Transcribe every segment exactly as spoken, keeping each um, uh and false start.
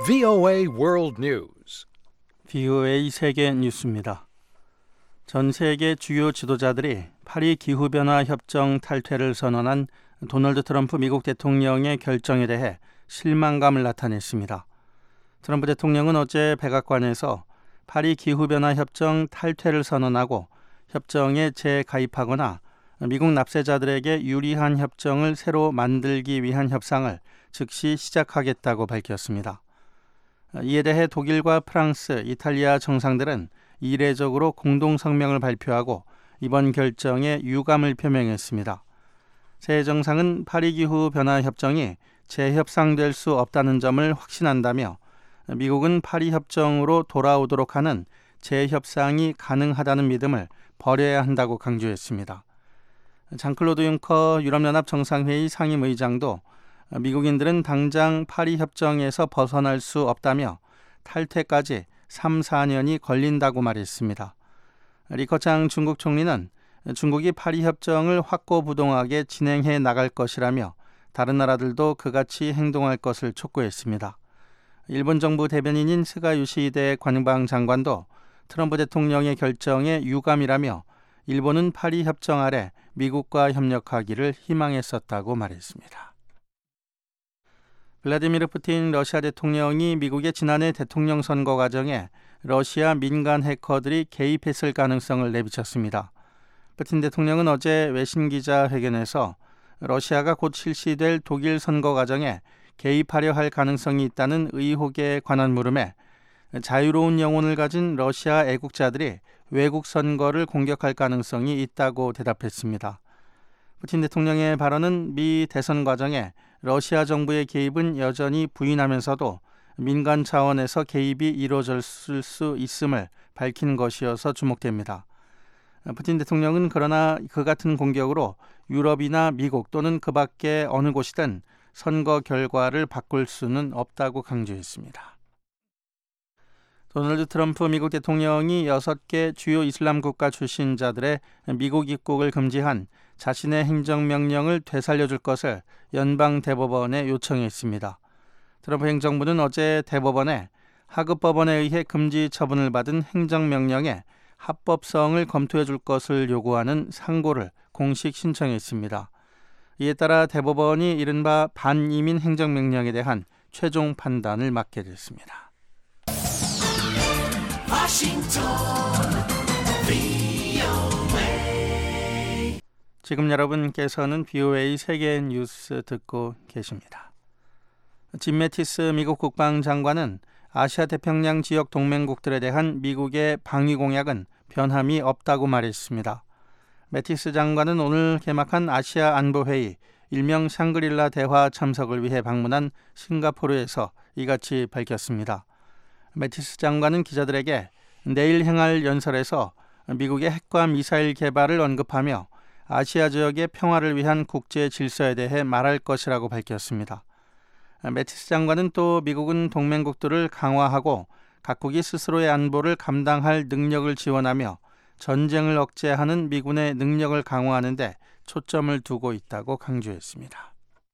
브이오에이 World News. 브이오에이 세계 뉴스입니다. 전 세계 주요 지도자들이 파리 기후변화 협정 탈퇴를 선언한 도널드 트럼프 미국 대통령의 결정에 대해 실망감을 나타냈습니다. 트럼프 대통령은 어제 백악관에서 파리 기후변화 협정 탈퇴를 선언하고 협정에 재가입하거나 미국 납세자들에게 유리한 협정을 새로 만들기 위한 협상을 즉시 시작하겠다고 밝혔습니다. 이에 대해 독일과 프랑스, 이탈리아 정상들은 이례적으로 공동성명을 발표하고 이번 결정에 유감을 표명했습니다. 세 정상은 파리 기후 변화 협정이 재협상될 수 없다는 점을 확신한다며 미국은 파리 협정으로 돌아오도록 하는 재협상이 가능하다는 믿음을 버려야 한다고 강조했습니다. 장클로드 융커 유럽연합 정상회의 상임의장도 미국인들은 당장 파리 협정에서 벗어날 수 없다며 탈퇴까지 삼, 사 년이 걸린다고 말했습니다. 리커창 중국 총리는 중국이 파리 협정을 확고부동하게 진행해 나갈 것이라며 다른 나라들도 그같이 행동할 것을 촉구했습니다. 일본 정부 대변인인 스가 요시히데 관방 장관도 트럼프 대통령의 결정에 유감이라며 일본은 파리 협정 아래 미국과 협력하기를 희망했었다고 말했습니다. 블라디미르 푸틴 러시아 대통령이 미국의 지난해 대통령 선거 과정에 러시아 민간 해커들이 개입했을 가능성을 내비쳤습니다. 푸틴 대통령은 어제 외신 기자회견에서 러시아가 곧 실시될 독일 선거 과정에 개입하려 할 가능성이 있다는 의혹에 관한 물음에 자유로운 영혼을 가진 러시아 애국자들이 외국 선거를 공격할 가능성이 있다고 대답했습니다. 푸틴 대통령의 발언은 미 대선 과정에 러시아 정부의 개입은 여전히 부인하면서도 민간 차원에서 개입이 이루어졌을 수 있음을 밝힌 것이어서 주목됩니다. 푸틴 대통령은 그러나 그 같은 공격으로 유럽이나 미국 또는 그 밖의 어느 곳이든 선거 결과를 바꿀 수는 없다고 강조했습니다. 도널드 트럼프 미국 대통령이 여섯 개 주요 이슬람 국가 출신자들의 미국 입국을 금지한 자신의 행정명령을 되살려줄 것을 연방대법원에 요청했습니다. 트럼프 행정부는 어제 대법원에 하급법원에 의해 금지 처분을 받은 행정명령의 합법성을 검토해 줄 것을 요구하는 상고를 공식 신청했습니다. 이에 따라 대법원이 이른바 반이민 행정명령에 대한 최종 판단을 맡게 됐습니다. 지금 여러분께서는 브이오에이 세계 뉴스 듣고 계십니다. 짐 매티스 미국 국방장관은 아시아 태평양 지역 동맹국들에 대한 미국의 방위 공약은 변함이 없다고 말했습니다. 매티스 장관은 오늘 개막한 아시아 안보회의 일명 샹그릴라 대화 참석을 위해 방문한 싱가포르에서 이같이 밝혔습니다. 매티스 장관은 기자들에게 내일 행할 연설에서 미국의 핵과 미사일 개발을 언급하며 아시아 지역의 평화를 위한 국제 질서에 대해 말할 것이라고 밝혔습니다. 매티스 장관은 또 미국은 동맹국들을 강화하고 각국이 스스로의 안보를 감당할 능력을 지원하며 전쟁을 억제하는 미군의 능력을 강화하는 데 초점을 두고 있다고 강조했습니다.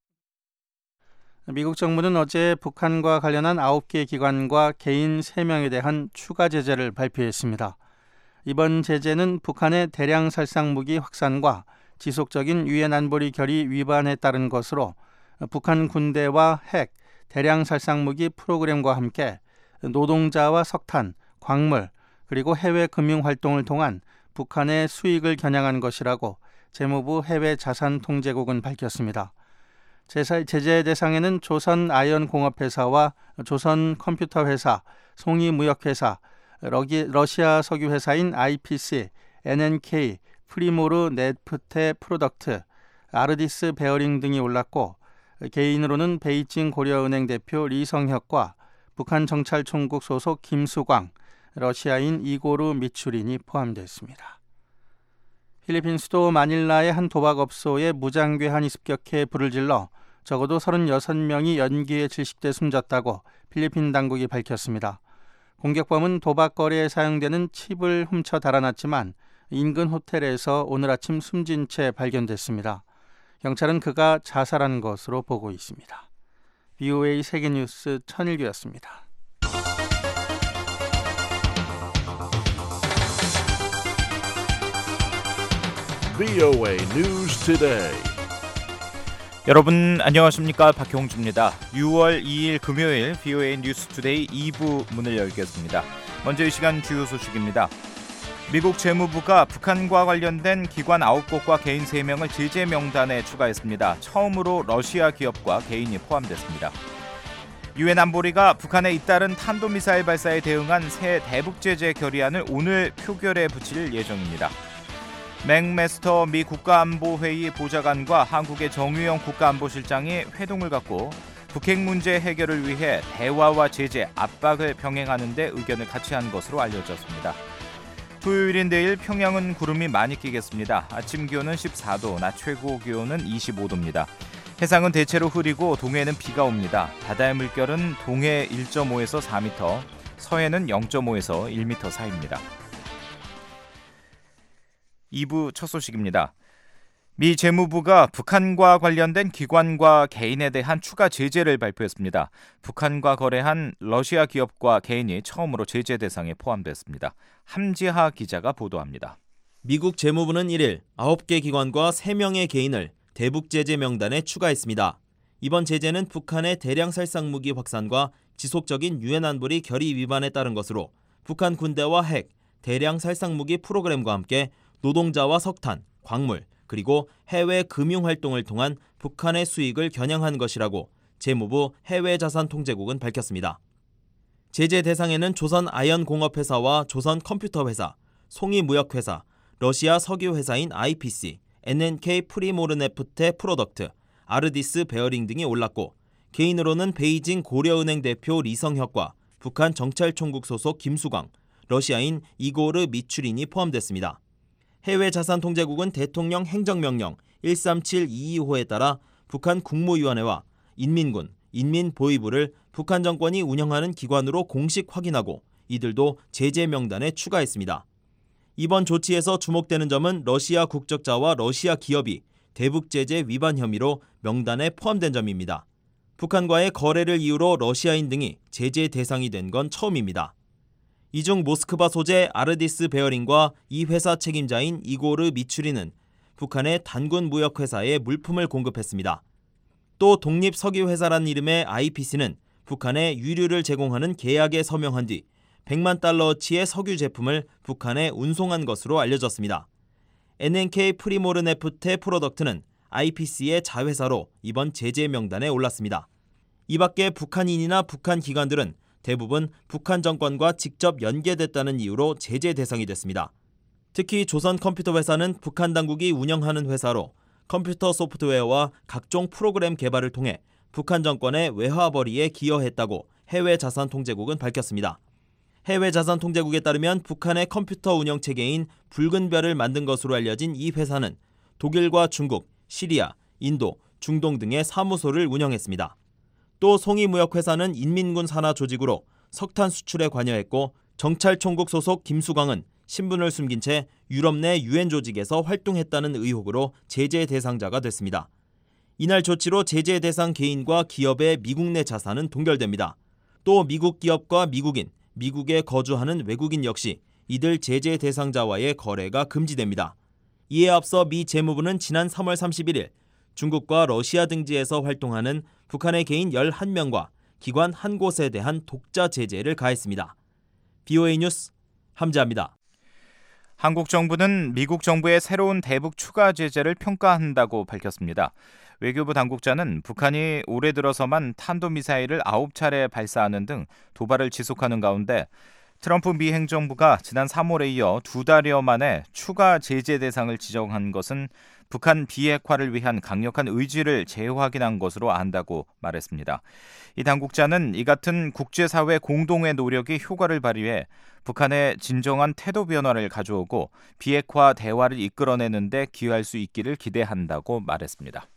미국 정부는 어제 북한과 관련한 아홉 개 기관과 개인 세 명에 대한 추가 제재를 발표했습니다. 이번 제재는 북한의 대량 살상무기 확산과 지속적인 유엔 안보리 결의 위반에 따른 것으로 북한 군대와 핵, 대량 살상무기 프로그램과 함께 노동자와 석탄, 광물, 그리고 해외 금융활동을 통한 북한의 수익을 겨냥한 것이라고 재무부 해외자산통제국은 밝혔습니다. 제재 대상에는 조선 아연공업회사와 조선 컴퓨터회사, 송이무역회사, 러시아 석유회사인 아이피씨, 엔엔케이, 프리모르 네프테 프로덕트, 아르디스 베어링 등이 올랐고 개인으로는 베이징 고려은행 대표 리성혁과 북한 정찰총국 소속 김수광, 러시아인 이고르 미추린이 포함됐습니다. 필리핀 수도 마닐라의 한 도박업소에 무장괴한이 습격해 불을 질러 적어도 서른여섯 명이 연기에 질식돼 숨졌다고 필리핀 당국이 밝혔습니다. 공격범은 도박거래에 사용되는 칩을 훔쳐 달아났지만 인근 호텔에서 오늘 아침 숨진 채 발견됐습니다. 경찰은 그가 자살한 것으로 보고 있습니다. 브이오에이 세계뉴스 천일규였습니다. 브이오에이 News Today. 여러분 안녕하십니까, 박형주입니다. 유월 이일 금요일 브이오에이 뉴스 투데이 이 부 문을 열겠습니다. 먼저 이 시간 주요 소식입니다. 미국 재무부가 북한과 관련된 기관 아홉 곳과 개인 세 명을 제재 명단에 추가했습니다. 처음으로 러시아 기업과 개인이 포함됐습니다. 유엔 안보리가 북한에 잇따른 탄도미사일 발사에 대응한 새 대북 제재 결의안을 오늘 표결에 붙일 예정입니다. 맥메스터 미 국가안보회의 보좌관과 한국의 정유영 국가안보실장이 회동을 갖고 북핵 문제 해결을 위해 대화와 제재, 압박을 병행하는 데 의견을 같이 한 것으로 알려졌습니다. 토요일인 내일 평양은 구름이 많이 끼겠습니다. 아침 기온은 십사 도, 낮 최고 기온은 이십오 도입니다. 해상은 대체로 흐리고 동해는 비가 옵니다. 바다의 물결은 동해 일 점 오에서 사 미터, 서해는 영 점 오에서 일 미터 사이입니다. 이 부 첫 소식입니다. 미 재무부가 북한과 관련된 기관과 개인에 대한 추가 제재를 발표했습니다. 북한과 거래한 러시아 기업과 개인이 처음으로 제재 대상에 포함됐습니다. 함지하 기자가 보도합니다. 미국 재무부는 일일 아홉 개 기관과 세 명의 개인을 대북 제재 명단에 추가했습니다. 이번 제재는 북한의 대량 살상무기 확산과 지속적인 유엔 안보리 결의 위반에 따른 것으로 북한 군대와 핵, 대량 살상무기 프로그램과 함께 노동자와 석탄, 광물, 그리고 해외 금융활동을 통한 북한의 수익을 겨냥한 것이라고 재무부 해외자산통제국은 밝혔습니다. 제재 대상에는 조선 아연공업회사와 조선 컴퓨터회사, 송이무역회사, 러시아 석유회사인 아이피씨, 엔엔케이 프리모르네프테 프로덕트, 아르디스 베어링 등이 올랐고, 개인으로는 베이징 고려은행 대표 리성혁과 북한 정찰총국 소속 김수광, 러시아인 이고르 미추린이 포함됐습니다. 해외자산통제국은 대통령 행정명령 일삼칠이이호에 따라 북한 국무위원회와 인민군, 인민보위부를 북한 정권이 운영하는 기관으로 공식 확인하고 이들도 제재 명단에 추가했습니다. 이번 조치에서 주목되는 점은 러시아 국적자와 러시아 기업이 대북 제재 위반 혐의로 명단에 포함된 점입니다. 북한과의 거래를 이유로 러시아인 등이 제재 대상이 된 건 처음입니다. 이 중 모스크바 소재 아르디스 베어링과 이 회사 책임자인 이고르 미추리는 북한의 단군 무역회사에 물품을 공급했습니다. 또 독립석유회사란 이름의 아이피씨는 북한에 유류를 제공하는 계약에 서명한 뒤 백만 달러어치의 석유 제품을 북한에 운송한 것으로 알려졌습니다. 엔엔케이 프리모르네프테 프로덕트는 아이피씨의 자회사로 이번 제재 명단에 올랐습니다. 이 밖에 북한인이나 북한 기관들은 대부분 북한 정권과 직접 연계됐다는 이유로 제재 대상이 됐습니다. 특히 조선 컴퓨터 회사는 북한 당국이 운영하는 회사로 컴퓨터 소프트웨어와 각종 프로그램 개발을 통해 북한 정권의 외화벌이에 기여했다고 해외자산통제국은 밝혔습니다. 해외자산통제국에 따르면 북한의 컴퓨터 운영체계인 붉은 별을 만든 것으로 알려진 이 회사는 독일과 중국, 시리아, 인도, 중동 등의 사무소를 운영했습니다. 또 송이무역회사는 인민군 산하 조직으로 석탄 수출에 관여했고, 정찰총국 소속 김수광은 신분을 숨긴 채 유럽 내 유엔 조직에서 활동했다는 의혹으로 제재 대상자가 됐습니다. 이날 조치로 제재 대상 개인과 기업의 미국 내 자산은 동결됩니다. 또 미국 기업과 미국인, 미국에 거주하는 외국인 역시 이들 제재 대상자와의 거래가 금지됩니다. 이에 앞서 미 재무부는 지난 삼월 삼십일일 중국과 러시아 등지에서 활동하는 북한의 개인 열한 명과 기관 한 곳에 대한 독자 제재를 가했습니다. 브이오에이 뉴스 함지아입니다. 한국 정부는 미국 정부의 새로운 대북 추가 제재를 평가한다고 밝혔습니다. 외교부 당국자는 북한이 올해 들어서만 탄도미사일을 아홉 차례 발사하는 등 도발을 지속하는 가운데 트럼프 미 행정부가 지난 삼월에 이어 두 달여 만에 추가 제재 대상을 지정한 것은 북한 비핵화를 위한 강력한 의지를 재확인한 것으로 안다고 말했습니다. 이 당국자는 이 같은 국제사회 공동의 노력이 효과를 발휘해 북한의 진정한 태도 변화를 가져오고 비핵화 대화를 이끌어내는 데 기여할 수 있기를 기대한다고 말했습니다.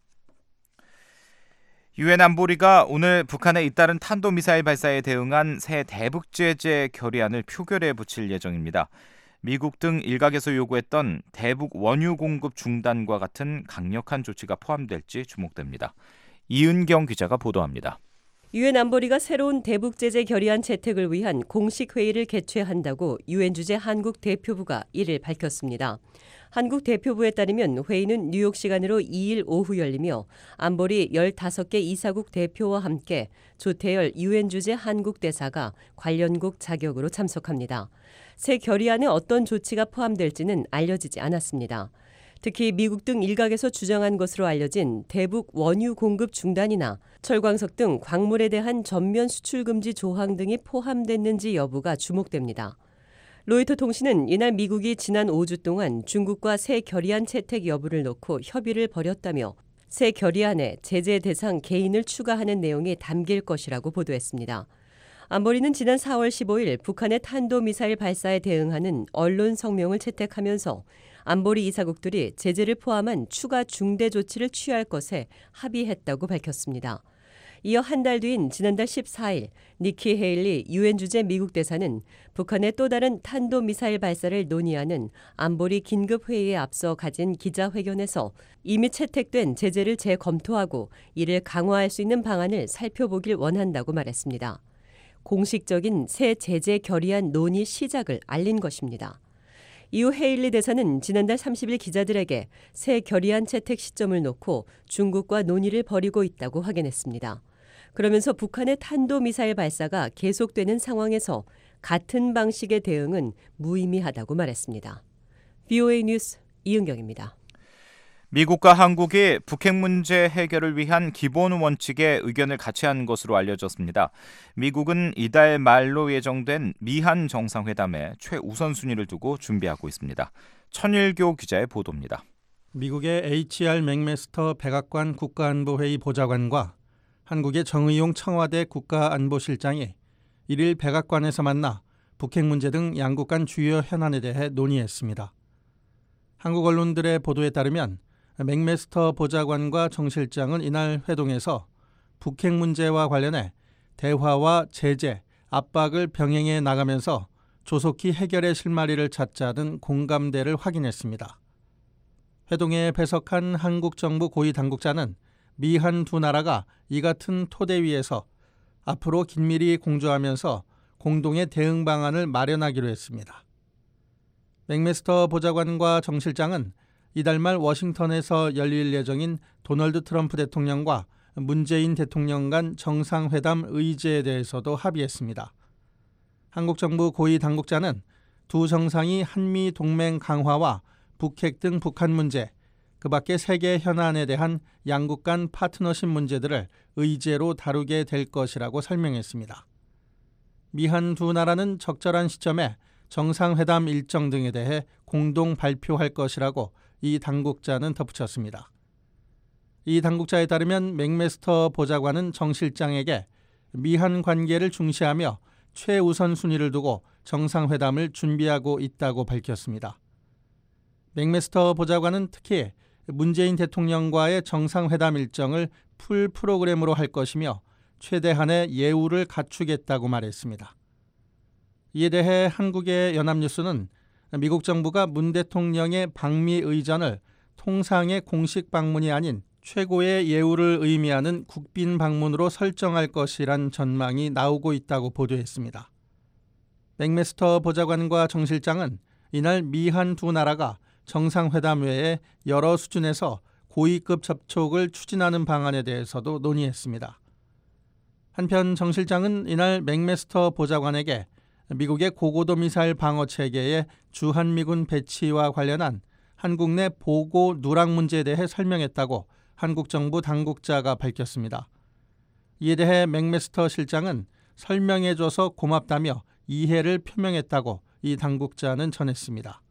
유엔 안보리가 오늘 북한에 잇따른 탄도미사일 발사에 대응한 새 대북 제재 결의안을 표결에 붙일 예정입니다. 미국 등 일각에서 요구했던 대북 원유 공급 중단과 같은 강력한 조치가 포함될지 주목됩니다. 이은경 기자가 보도합니다. 유엔 안보리가 새로운 대북 제재 결의안 채택을 위한 공식 회의를 개최한다고 유엔 주재 한국 대표부가 이일 밝혔습니다. 한국 대표부에 따르면 회의는 뉴욕 시간으로 이일 오후 열리며 안보리 열다섯 개 이사국 대표와 함께 조태열 유엔 주재 한국 대사가 관련국 자격으로 참석합니다. 새 결의안에 어떤 조치가 포함될지는 알려지지 않았습니다. 특히 미국 등 일각에서 주장한 것으로 알려진 대북 원유 공급 중단이나 철광석 등 광물에 대한 전면 수출 금지 조항 등이 포함됐는지 여부가 주목됩니다. 로이터 통신은 이날 미국이 지난 오 주 동안 중국과 새 결의안 채택 여부를 놓고 협의를 벌였다며 새 결의안에 제재 대상 개인을 추가하는 내용이 담길 것이라고 보도했습니다. 안보리는 지난 사월 십오일 북한의 탄도미사일 발사에 대응하는 언론 성명을 채택하면서 안보리 이사국들이 제재를 포함한 추가 중대 조치를 취할 것에 합의했다고 밝혔습니다. 이어 한 달 뒤인 지난달 십사일 니키 헤일리 유엔 주재 미국 대사는 북한의 또 다른 탄도미사일 발사를 논의하는 안보리 긴급회의에 앞서 가진 기자회견에서 이미 채택된 제재를 재검토하고 이를 강화할 수 있는 방안을 살펴보길 원한다고 말했습니다. 공식적인 새 제재 결의안 논의 시작을 알린 것입니다. 이후 헤일리 대사는 지난달 삼십일 기자들에게 새 결의안 채택 시점을 놓고 중국과 논의를 벌이고 있다고 확인했습니다. 그러면서 북한의 탄도미사일 발사가 계속되는 상황에서 같은 방식의 대응은 무의미하다고 말했습니다. 브이오에이 뉴스 이은경입니다. 미국과 한국이 북핵 문제 해결을 위한 기본 원칙에 의견을 같이 한 것으로 알려졌습니다. 미국은 이달 말로 예정된 미한 정상회담에 최우선순위를 두고 준비하고 있습니다. 천일교 기자의 보도입니다. 미국의 에이치알 맥메스터 백악관 국가안보회의 보좌관과 한국의 정의용 청와대 국가안보실장이 일일 백악관에서 만나 북핵 문제 등 양국 간 주요 현안에 대해 논의했습니다. 한국 언론들의 보도에 따르면 맥메스터 보좌관과 정 실장은 이날 회동에서 북핵 문제와 관련해 대화와 제재, 압박을 병행해 나가면서 조속히 해결의 실마리를 찾자는 공감대를 확인했습니다. 회동에 배석한 한국 정부 고위 당국자는 미한 두 나라가 이 같은 토대 위에서 앞으로 긴밀히 공조하면서 공동의 대응 방안을 마련하기로 했습니다. 맥메스터 보좌관과 정 실장은 이달 말 워싱턴에서 열릴 예정인 도널드 트럼프 대통령과 문재인 대통령 간 정상회담 의제에 대해서도 합의했습니다. 한국 정부 고위 당국자는 두 정상이 한미 동맹 강화와 북핵 등 북한 문제, 그 밖에 세계 현안에 대한 양국 간 파트너십 문제들을 의제로 다루게 될 것이라고 설명했습니다. 미한 두 나라는 적절한 시점에 정상회담 일정 등에 대해 공동 발표할 것이라고 이 당국자는 덧붙였습니다. 이 당국자에 따르면 맥메스터 보좌관은 정 실장에게 미한 관계를 중시하며 최우선 순위를 두고 정상회담을 준비하고 있다고 밝혔습니다. 맥메스터 보좌관은 특히 문재인 대통령과의 정상회담 일정을 풀 프로그램으로 할 것이며 최대한의 예우를 갖추겠다고 말했습니다. 이에 대해 한국의 연합뉴스는 미국 정부가 문 대통령의 방미 의전을 통상의 공식 방문이 아닌 최고의 예우를 의미하는 국빈 방문으로 설정할 것이란 전망이 나오고 있다고 보도했습니다. 맥메스터 보좌관과 정 실장은 이날 미한 두 나라가 정상회담 외에 여러 수준에서 고위급 접촉을 추진하는 방안에 대해서도 논의했습니다. 한편 정 실장은 이날 맥메스터 보좌관에게 미국의 고고도 미사일 방어 체계의 주한미군 배치와 관련한 한국 내 보고 누락 문제에 대해 설명했다고 한국 정부 당국자가 밝혔습니다. 이에 대해 맥메스터 실장은 설명해줘서 고맙다며 이해를 표명했다고 이 당국자는 전했습니다.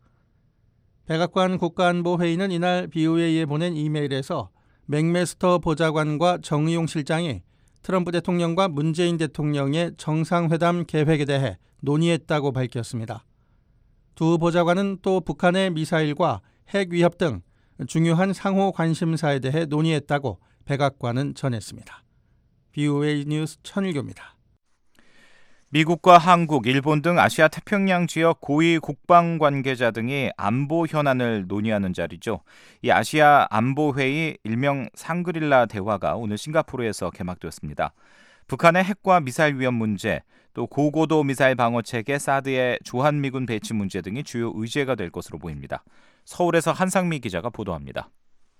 백악관 국가안보회의는 이날 브이오에이에 보낸 이메일에서 맥메스터 보좌관과 정의용 실장이 트럼프 대통령과 문재인 대통령의 정상회담 계획에 대해 논의했다고 밝혔습니다. 두 보좌관은 또 북한의 미사일과 핵 위협 등 중요한 상호 관심사에 대해 논의했다고 백악관은 전했습니다. 브이오에이 뉴스 천일교입니다. 미국과 한국, 일본 등 아시아 태평양 지역 고위 국방 관계자 등이 안보 현안을 논의하는 자리죠. 이 아시아 안보회의 일명 상그릴라 대화가 오늘 싱가포르에서 개막되었습니다. 북한의 핵과 미사일 위협 문제, 또 고고도 미사일 방어 체계 사드의 주한미군 배치 문제 등이 주요 의제가 될 것으로 보입니다. 서울에서 한상미 기자가 보도합니다.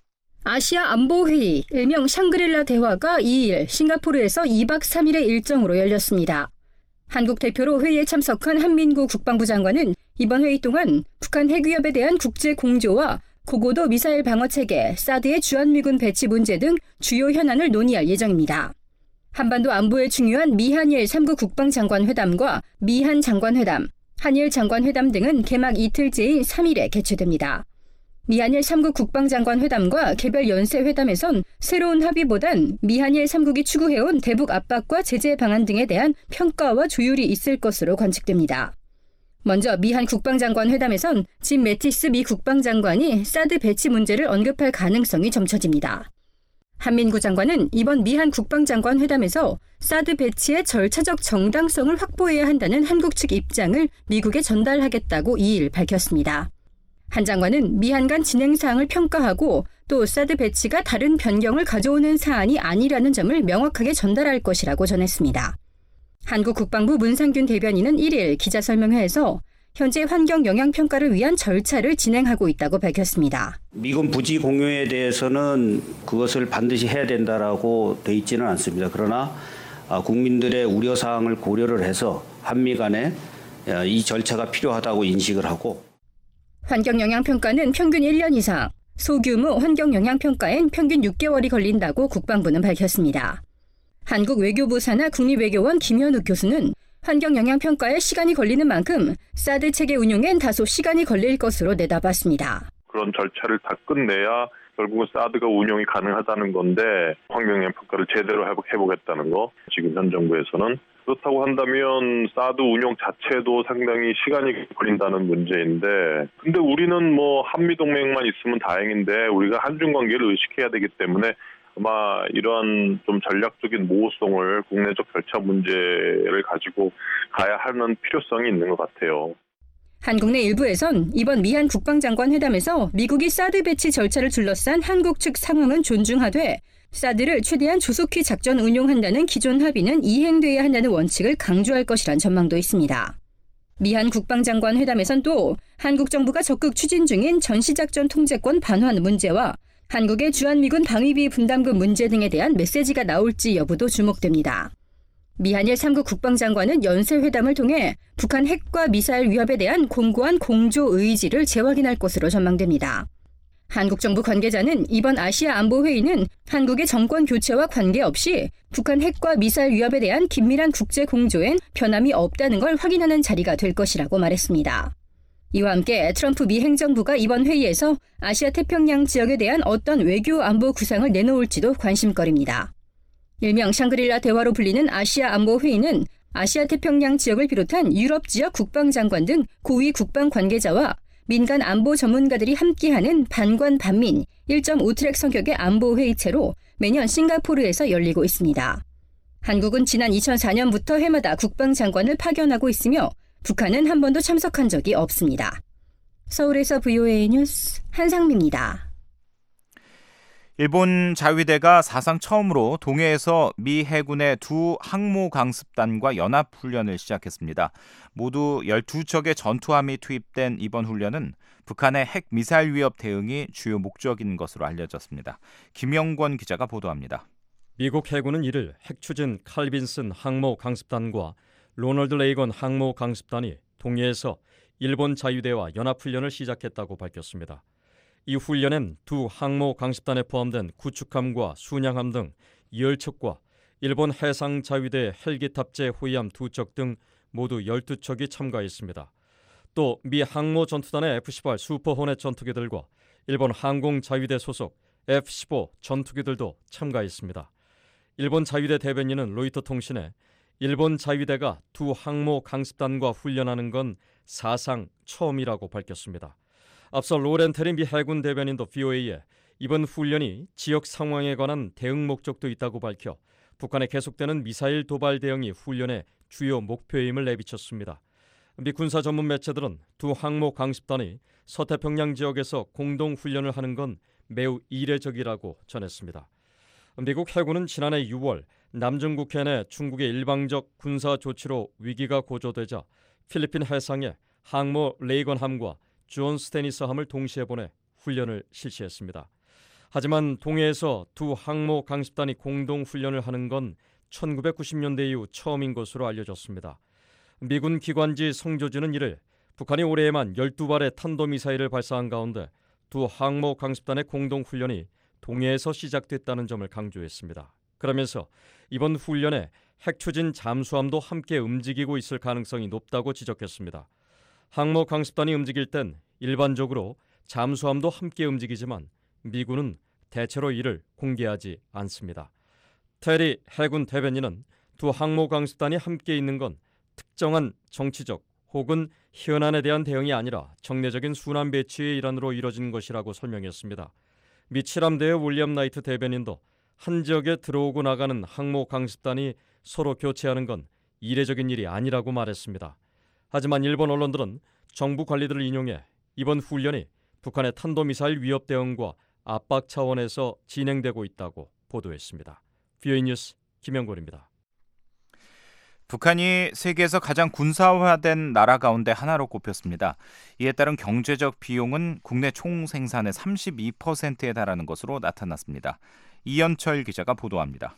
아시아 안보회의, 일명 샹그릴라 대화가 이일 싱가포르에서 이박 삼일의 일정으로 열렸습니다. 한국 대표로 회의에 참석한 한민구 국방부 장관은 이번 회의 동안 북한 핵위협에 대한 국제 공조와 고고도 미사일 방어체계, 사드의 주한미군 배치 문제 등 주요 현안을 논의할 예정입니다. 한반도 안보에 중요한 미한일 삼 국 국방장관 회담과 미한 장관회담, 한일 장관회담 등은 개막 이틀째인 삼일에 개최됩니다. 미한일 삼 국 국방장관 회담과 개별 연쇄 회담에선 새로운 합의보단 미한일 삼 국이 추구해온 대북 압박과 제재 방안 등에 대한 평가와 조율이 있을 것으로 관측됩니다. 먼저 미한 국방장관 회담에선 짐 매티스 미 국방장관이 사드 배치 문제를 언급할 가능성이 점쳐집니다. 한민구 장관은 이번 미한 국방장관 회담에서 사드 배치의 절차적 정당성을 확보해야 한다는 한국 측 입장을 미국에 전달하겠다고 이일 밝혔습니다. 한 장관은 미한 간 진행 사항을 평가하고 또 사드 배치가 다른 변경을 가져오는 사안이 아니라는 점을 명확하게 전달할 것이라고 전했습니다. 한국 국방부 문상균 대변인은 일일 기자설명회에서 현재 환경 영향 평가를 위한 절차를 진행하고 있다고 밝혔습니다. 미군 부지 공유에 대해서는 그것을 반드시 해야 된다라고 돼 있지는 않습니다. 그러나 국민들의 우려 사항을 고려를 해서 한미 간에 이 절차가 필요하다고 인식을 하고, 환경 영향 평가는 평균 일 년 이상, 소규모 환경 영향 평가엔 평균 육 개월이 걸린다고 국방부는 밝혔습니다. 한국 외교부 산하 국립외교원 김현욱 교수는 환경 영향 평가에 시간이 걸리는 만큼 사드 체계 운용엔 다소 시간이 걸릴 것으로 내다봤습니다. 그런 절차를 다 끝내야 결국은 사드가 운용이 가능하다는 건데 환경 영향 평가를 제대로 해보겠다는 거, 지금 현 정부에서는. 그렇다고 한다면 사드 운용 자체도 상당히 시간이 걸린다는 문제인데, 근데 우리는 뭐 한미동맹만 있으면 다행인데 우리가 한중 관계를 의식해야 되기 때문에 아마 이러한 좀 전략적인 모호성을, 국내적 절차 문제를 가지고 가야 하는 필요성이 있는 것 같아요. 한국 내 일부에선 이번 미한 국방장관 회담에서 미국이 사드 배치 절차를 둘러싼 한국 측 상황은 존중하되 사드를 최대한 조속히 작전 운용한다는 기존 합의는 이행돼야 한다는 원칙을 강조할 것이란 전망도 있습니다. 미한 국방장관 회담에선 또 한국 정부가 적극 추진 중인 전시작전 통제권 반환 문제와 한국의 주한미군 방위비 분담금 문제 등에 대한 메시지가 나올지 여부도 주목됩니다. 미한일 삼 국 국방장관은 연쇄회담을 통해 북한 핵과 미사일 위협에 대한 공고한 공조 의지를 재확인할 것으로 전망됩니다. 한국 정부 관계자는 이번 아시아 안보회의는 한국의 정권 교체와 관계없이 북한 핵과 미사일 위협에 대한 긴밀한 국제 공조엔 변함이 없다는 걸 확인하는 자리가 될 것이라고 말했습니다. 이와 함께 트럼프 미 행정부가 이번 회의에서 아시아 태평양 지역에 대한 어떤 외교 안보 구상을 내놓을지도 관심거리입니다. 일명 샹그릴라 대화로 불리는 아시아 안보회의는 아시아 태평양 지역을 비롯한 유럽 지역 국방장관 등 고위 국방 관계자와 민간 안보 전문가들이 함께하는 반관 반민 일 점 오 트랙 성격의 안보회의체로 매년 싱가포르에서 열리고 있습니다. 한국은 지난 이천사 년부터 해마다 국방장관을 파견하고 있으며 북한은 한 번도 참석한 적이 없습니다. 서울에서 브이오에이 뉴스 한상미입니다. 일본 자위대가 사상 처음으로 동해에서 미 해군의 두 항모 강습단과 연합훈련을 시작했습니다. 모두 열두 척의 전투함이 투입된 이번 훈련은 북한의 핵 미사일 위협 대응이 주요 목적인 것으로 알려졌습니다. 김영권 기자가 보도합니다. 미국 해군은 이를 핵추진 칼빈슨 항모 강습단과 로널드 레이건 항모 강습단이 동해에서 일본 자위대와 연합훈련을 시작했다고 밝혔습니다. 이 훈련엔 두 항모 강습단에 포함된 구축함과 순양함 등 열 척과 일본 해상 자위대 헬기 탑재 호위함 두 척 등 모두 열두 척이 참가했습니다. 또 미 항모 전투단의 에프 십팔 슈퍼 호넷 전투기들과 일본 항공 자위대 소속 에프 십오 전투기들도 참가했습니다. 일본 자위대 대변인은 로이터 통신에 일본 자위대가 두 항모 강습단과 훈련하는 건 사상 처음이라고 밝혔습니다. 앞서 로렌 테리 미 해군 대변인도 브이오에이에 이번 훈련이 지역 상황에 관한 대응 목적도 있다고 밝혀 북한의 계속되는 미사일 도발 대응이 훈련의 주요 목표임을 내비쳤습니다. 미 군사 전문 매체들은 두 항모 강습단이 서태평양 지역에서 공동 훈련을 하는 건 매우 이례적이라고 전했습니다. 미국 해군은 지난해 유월 남중국해 내 중국의 일방적 군사 조치로 위기가 고조되자 필리핀 해상에 항모 레이건함과 존 스테니스함을 동시에 보내 훈련을 실시했습니다. 하지만 동해에서 두 항모 강습단이 공동 훈련을 하는 건 천구백구십 년대 이후 처음인 것으로 알려졌습니다. 미군 기관지 성조지는 이를 북한이 올해에만 열두 발의 탄도미사일을 발사한 가운데 두 항모 강습단의 공동 훈련이 동해에서 시작됐다는 점을 강조했습니다. 그러면서 이번 훈련에 핵추진 잠수함도 함께 움직이고 있을 가능성이 높다고 지적했습니다. 항모 강습단이 움직일 땐 일반적으로 잠수함도 함께 움직이지만 미군은 대체로 이를 공개하지 않습니다. 테리 해군 대변인은 두 항모 강습단이 함께 있는 건 특정한 정치적 혹은 현안에 대한 대응이 아니라 정례적인 순환 배치의 일환으로 이뤄진 것이라고 설명했습니다. 미 칠함대의 윌리엄 나이트 대변인도 한 지역에 들어오고 나가는 항모 강습단이 서로 교체하는 건 이례적인 일이 아니라고 말했습니다. 하지만 일본 언론들은 정부 관리들을 인용해 이번 훈련이 북한의 탄도미사일 위협 대응과 압박 차원에서 진행되고 있다고 보도했습니다. 비오이 뉴스 김영골입니다. 북한이 세계에서 가장 군사화된 나라 가운데 하나로 꼽혔습니다. 이에 따른 경제적 비용은 국내 총생산의 삼십이 퍼센트에 달하는 것으로 나타났습니다. 이현철 기자가 보도합니다.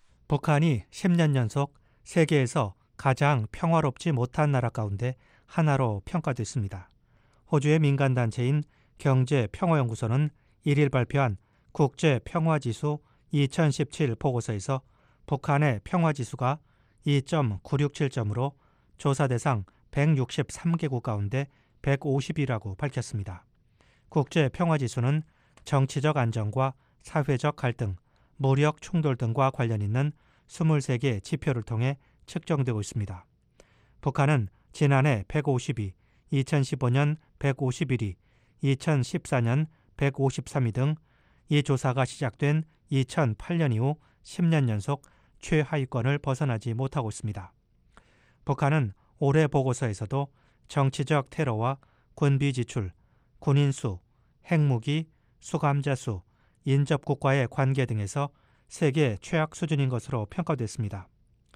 북한이 십 년 연속 세계에서 가장 평화롭지 못한 나라 가운데 하나로 평가됐습니다. 호주의 민간단체인 경제평화연구소는 일 일 발표한 국제평화지수 이천십칠 보고서에서 북한의 평화지수가 이 점 구육칠 점으로 조사 대상 백육십삼 개국 가운데 백오십이라고 밝혔습니다. 국제평화지수는 정치적 안정과 사회적 갈등, 무력 충돌 등과 관련 있는 이십삼 개 지표를 통해 측정되고 있습니다. 북한은 지난해 백오십이, 이천십오 년 백오십일 위, 이천십사 년 백오십삼 위 등 이 조사가 시작된 이천팔 년 이후 십 년 연속 최하위권을 벗어나지 못하고 있습니다. 북한은 올해 보고서에서도 정치적 테러와 군비 지출, 군인 수, 핵무기, 수감자 수, 인접국과의 관계 등에서 세계 최악 수준인 것으로 평가됐습니다.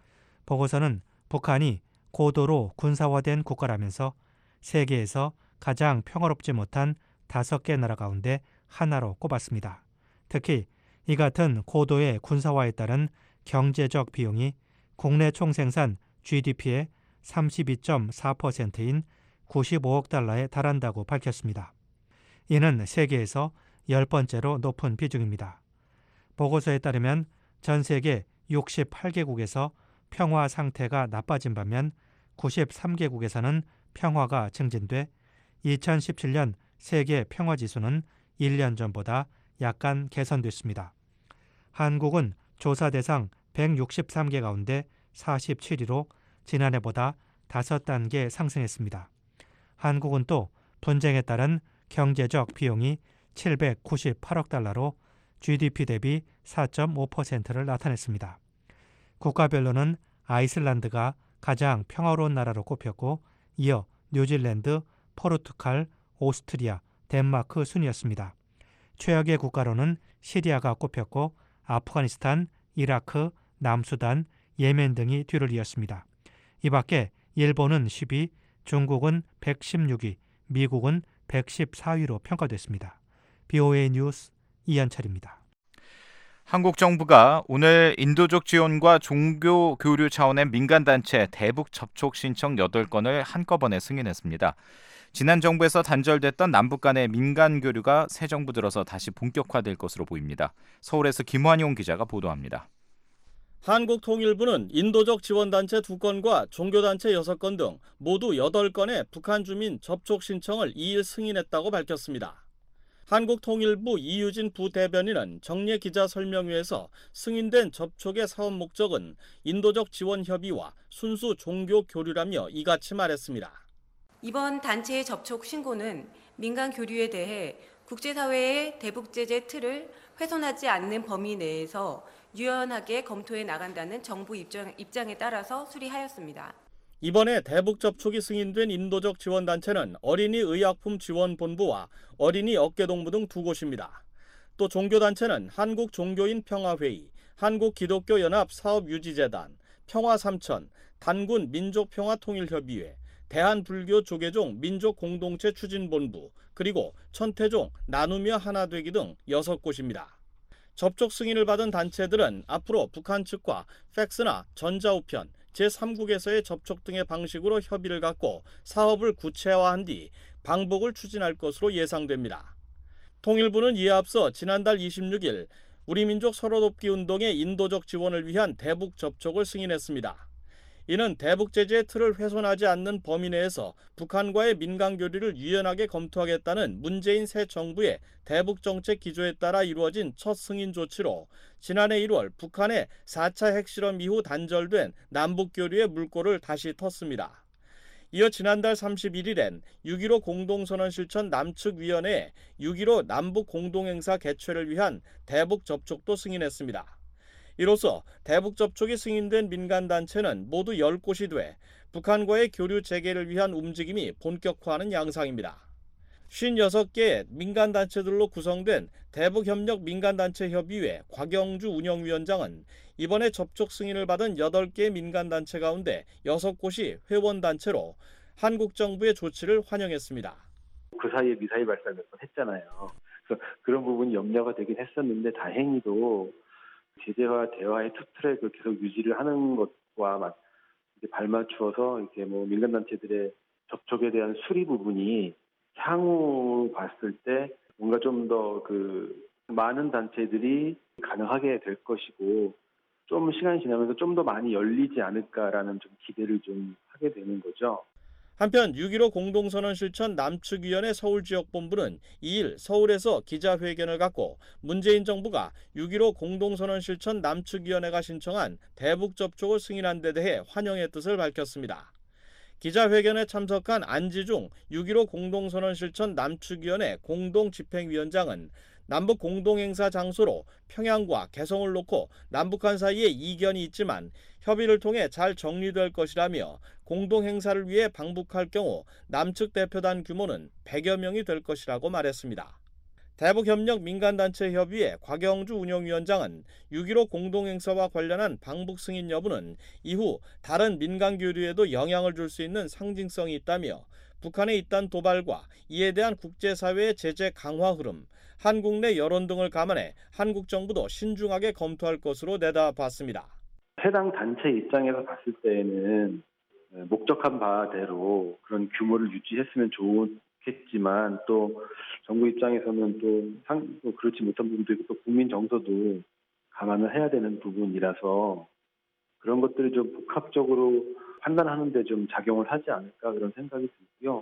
보고서는 북한이 고도로 군사화된 국가라면서 세계에서 가장 평화롭지 못한 다섯 개 나라 가운데 하나로 꼽았습니다. 특히 이 같은 고도의 군사화에 따른 경제적 비용이 국내 총생산 지디피의 삼십이 점 사 퍼센트인 구십오억 달러에 달한다고 밝혔습니다. 이는 세계에서 열 번째로 높은 비중입니다. 보고서에 따르면 전 세계 육십팔 개국에서 평화 상태가 나빠진 반면 구십삼 개국에서는 평화가 증진돼 이천십칠 년 세계 평화지수는 일 년 전보다 약간 개선됐습니다. 한국은 조사 대상 백육십삼 개 가운데 사십칠 위로 지난해보다 다섯 단계 상승했습니다. 한국은 또 분쟁에 따른 경제적 비용이 칠백구십팔억 달러로 지디피 대비 사 점 오 퍼센트를 나타냈습니다. 국가별로는 아이슬란드가 가장 평화로운 나라로 꼽혔고 이어 뉴질랜드, 포르투갈, 오스트리아, 덴마크 순이었습니다. 최악의 국가로는 시리아가 꼽혔고 아프가니스탄, 이라크, 남수단, 예멘 등이 뒤를 이었습니다. 이 밖에 일본은 십 위, 중국은 백십육 위, 미국은 백십사 위로 평가됐습니다. 비오에이 뉴스 이현철입니다. 한국 정부가 오늘 인도적 지원과 종교 교류 차원의 민간단체 대북 접촉 신청 여덟 건을 한꺼번에 승인했습니다. 지난 정부에서 단절됐던 남북 간의 민간 교류가 새 정부 들어서 다시 본격화될 것으로 보입니다. 서울에서 김환용 기자가 보도합니다. 한국통일부는 인도적 지원단체 두 건과 종교단체 여섯 건 등 모두 여덟 건의 북한 주민 접촉 신청을 이 일 승인했다고 밝혔습니다. 한국통일부 이유진 부대변인은 정례 기자 설명회에서 승인된 접촉의 사업 목적은 인도적 지원 협의와 순수 종교 교류라며 이같이 말했습니다. 이번 단체의 접촉 신고는 민간 교류에 대해 국제사회의 대북 제재 틀을 훼손하지 않는 범위 내에서 유연하게 검토해 나간다는 정부 입장, 입장에 따라서 수리하였습니다. 이번에 대북 접촉이 승인된 인도적 지원단체는 어린이 의약품 지원본부와 어린이 어깨동무 등 두 곳입니다. 또 종교단체는 한국종교인평화회의, 한국기독교연합사업유지재단, 평화삼천, 단군 민족평화통일협의회, 대한불교조계종 민족공동체 추진본부, 그리고 천태종 나누며 하나되기 등 여섯 곳입니다. 접촉 승인을 받은 단체들은 앞으로 북한 측과 팩스나 전자우편, 제삼국에서의 접촉 등의 방식으로 협의를 갖고 사업을 구체화한 뒤 방북을 추진할 것으로 예상됩니다. 통일부는 이에 앞서 지난달 이십육일 우리민족 서로돕기 운동의 인도적 지원을 위한 대북 접촉을 승인했습니다. 이는 대북 제재의 틀을 훼손하지 않는 범위 내에서 북한과의 민간 교류를 유연하게 검토하겠다는 문재인 새 정부의 대북 정책 기조에 따라 이루어진 첫 승인 조치로 지난해 일월 북한의 사 차 핵실험 이후 단절된 남북 교류의 물꼬를 다시 텄습니다. 이어 지난달 삼십일일엔 육점일오 공동선언 실천 남측위원회에 육점일오 남북 공동행사 개최를 위한 대북 접촉도 승인했습니다. 이로써 대북 접촉이 승인된 민간단체는 모두 열 곳이 돼 북한과의 교류 재개를 위한 움직임이 본격화하는 양상입니다. 오십육 개의 민간단체들로 구성된 대북협력 민간단체협의회 곽영주 운영위원장은 이번에 접촉 승인을 받은 여덟 개의 민간단체 가운데 여섯 곳이 회원단체로 한국 정부의 조치를 환영했습니다. 그 사이에 미사일 발사 몇 번 했잖아요. 그래서 그런 부분이 염려가 되긴 했었는데 다행히도 제재와 대화의 투 트랙을 계속 유지를 하는 것과 이제 발맞추어서 이렇게 뭐 민간단체들의 접촉에 대한 수리 부분이 향후 봤을 때 뭔가 좀 더 그 많은 단체들이 가능하게 될 것이고 좀 시간이 지나면서 좀 더 많이 열리지 않을까라는 좀 기대를 좀 하게 되는 거죠. 한편 육점일오 공동선언 실천 남측위원회 서울지역본부는 이일 서울에서 기자회견을 갖고 문재인 정부가 육점일오 공동선언 실천 남측위원회가 신청한 대북 접촉을 승인한 데 대해 환영의 뜻을 밝혔습니다. 기자회견에 참석한 안지중 육점일오 공동선언 실천 남측위원회 공동집행위원장은 남북 공동행사 장소로 평양과 개성을 놓고 남북한 사이에 이견이 있지만 협의를 통해 잘 정리될 것이라며 공동행사를 위해 방북할 경우 남측 대표단 규모는 백여 명이 될 것이라고 말했습니다. 대북협력 민간단체협의회 곽영주 운영위원장은 육점일오 공동행사와 관련한 방북 승인 여부는 이후 다른 민간 교류에도 영향을 줄 수 있는 상징성이 있다며 북한의 잇단 도발과 이에 대한 국제사회의 제재 강화 흐름, 한국 내 여론 등을 감안해 한국 정부도 신중하게 검토할 것으로 내다봤습니다. 해당 단체 입장에서 봤을 때에는 목적한 바대로 그런 규모를 유지했으면 좋겠지만 또 정부 입장에서는 또, 상, 또 그렇지 못한 부분도 있고 또 국민 정서도 감안을 해야 되는 부분이라서 그런 것들이 좀 복합적으로 판단하는 데 좀 작용을 하지 않을까 그런 생각이 들고요.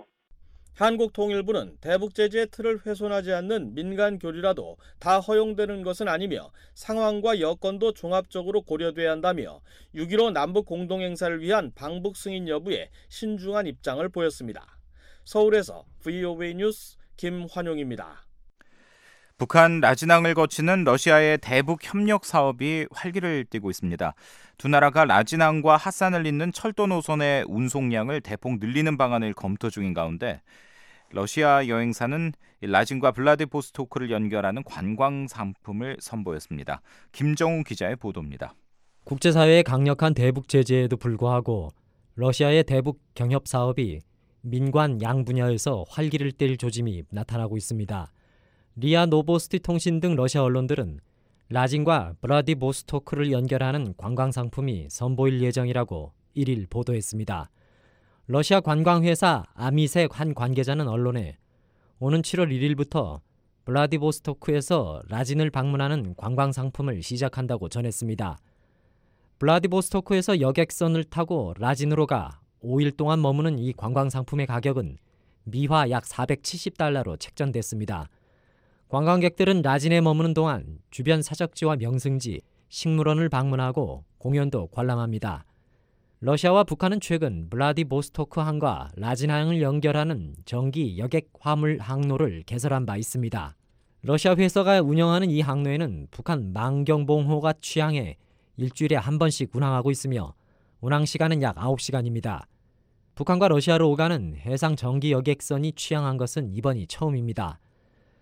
한국통일부는 대북 제재의 틀을 훼손하지 않는 민간 교류라도 다 허용되는 것은 아니며 상황과 여건도 종합적으로 고려돼야 한다며 육점일오 남북 공동행사를 위한 방북 승인 여부에 신중한 입장을 보였습니다. 서울에서 브이오에이 뉴스 김환용입니다. 북한 라진항을 거치는 러시아의 대북 협력 사업이 활기를 띠고 있습니다. 두 나라가 라진항과 핫산을 잇는 철도 노선의 운송량을 대폭 늘리는 방안을 검토 중인 가운데 러시아 여행사는 라진과 블라디보스토크를 연결하는 관광 상품을 선보였습니다. 김정우 기자의 보도입니다. 국제사회의 강력한 대북 제재에도 불구하고 러시아의 대북 경협 사업이 민관 양 분야에서 활기를 띨 조짐이 나타나고 있습니다. 리아 노보스티 통신 등 러시아 언론들은 라진과 블라디보스토크를 연결하는 관광 상품이 선보일 예정이라고 일일 보도했습니다. 러시아 관광회사 아미색 한 관계자는 언론에 오는 칠월 일일부터 블라디보스토크에서 라진을 방문하는 관광 상품을 시작한다고 전했습니다. 블라디보스토크에서 여객선을 타고 라진으로 가 오 일 동안 머무는 이 관광 상품의 가격은 미화 약 사백칠십 달러로 책정됐습니다. 관광객들은 라진에 머무는 동안 주변 사적지와 명승지, 식물원을 방문하고 공연도 관람합니다. 러시아와 북한은 최근 블라디보스토크 항과 라진항을 연결하는 정기 여객 화물 항로를 개설한 바 있습니다. 러시아 회사가 운영하는 이 항로에는 북한 망경봉호가 취항해 일주일에 한 번씩 운항하고 있으며 운항 시간은 약 아홉 시간입니다. 북한과 러시아로 오가는 해상 정기 여객선이 취항한 것은 이번이 처음입니다.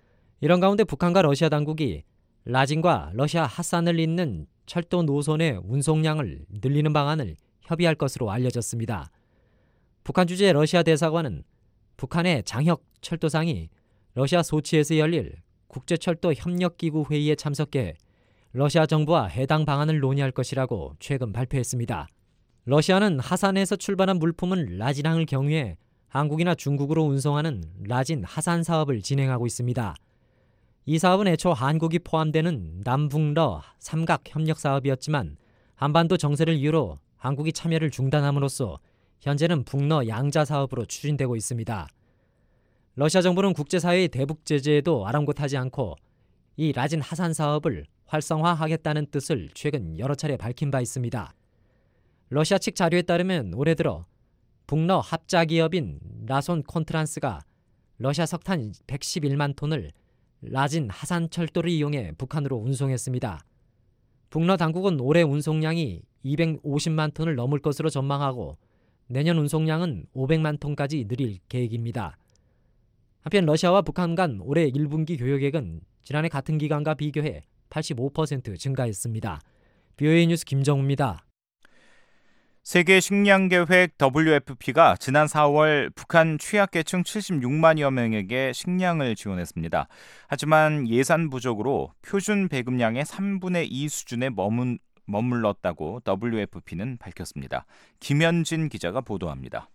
이런 가운데 북한과 러시아 당국이 라진과 러시아 하산을 잇는 철도 노선의 운송량을 늘리는 방안을 협의할 것으로 알려졌습니다. 북한 주재 러시아 대사관은 북한의 장혁 철도상이 러시아 소치에서 열릴 국제철도 협력기구 회의에 참석해 러시아 정부와 해당 방안을 논의할 것이라고 최근 발표했습니다. 러시아는 하산에서 출발한 물품은 라진항을 경유해 한국이나 중국으로 운송하는 라진 하산 사업을 진행하고 있습니다. 이 사업은 애초 한국이 포함되는 남북러 삼각 협력 사업이었지만 한반도 정세를 이유로 한국이 참여를 중단함으로써 현재는 북러 양자 사업으로 추진되고 있습니다. 러시아 정부는 국제사회의 대북 제재에도 아랑곳하지 않고 이 라진 하산 사업을 활성화하겠다는 뜻을 최근 여러 차례 밝힌 바 있습니다. 러시아 측 자료에 따르면 올해 들어 북러 합작기업인 라손 콘트란스가 러시아 석탄 백십일만 톤을 라진 하산 철도를 이용해 북한으로 운송했습니다. 북러 당국은 올해 운송량이 이백오십만 톤을 넘을 것으로 전망하고 내년 운송량은 오백만 톤까지 늘릴 계획입니다. 한편 러시아와 북한 간 올해 일 분기 교역액은 지난해 같은 기간과 비교해 팔십오 퍼센트 증가했습니다. 비오에이 뉴스 김정우입니다. 세계 식량계획 더블유에프피가 지난 사월 북한 취약계층 칠십육만여 명에게 식량을 지원했습니다. 하지만 예산 부족으로 표준 배급량의 삼분의 이 수준에 머문, 머물렀다고 더블유에프피는 밝혔습니다. 김현진 기자가 보도합니다.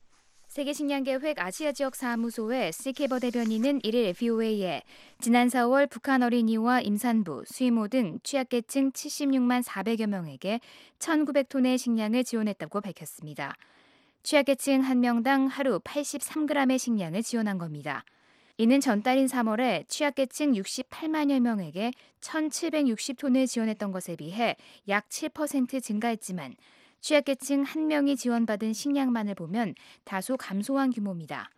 세계식량계획 아시아지역 사무소의 시케버 대변인은 일일 비오에이에 지난 사월 북한 어린이와 임산부, 수의모 등 취약계층 칠십육만 사백여 명에게 천구백 톤의 식량을 지원했다고 밝혔습니다. 취약계층 한 명당 하루 팔십삼 그램의 식량을 지원한 겁니다. 이는 전달인 삼월에 취약계층 육십팔만여 명에게 천칠백육십 톤을 지원했던 것에 비해 약 칠 퍼센트 증가했지만 취약계층 한 명이 지원받은 식량만을 보면 다소 감소한 규모입니다.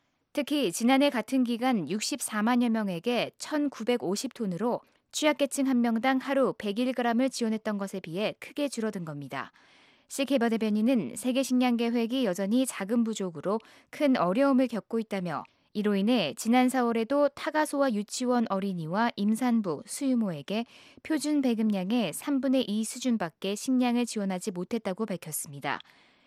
특히 지난해 같은 기간 육십사만여 명에게 천구백오십 톤으로 취약계층 한 명당 하루 백일 그램을 지원했던 것에 비해 크게 줄어든 겁니다. 시케버 대변인은 세계식량계획이 여전히 자금 부족으로 큰 어려움을 겪고 있다며 이로 인해 지난 사월에도 타가소와 유치원 어린이와 임산부, 수유모에게 표준 배급량의 삼분의 이 수준밖에 식량을 지원하지 못했다고 밝혔습니다.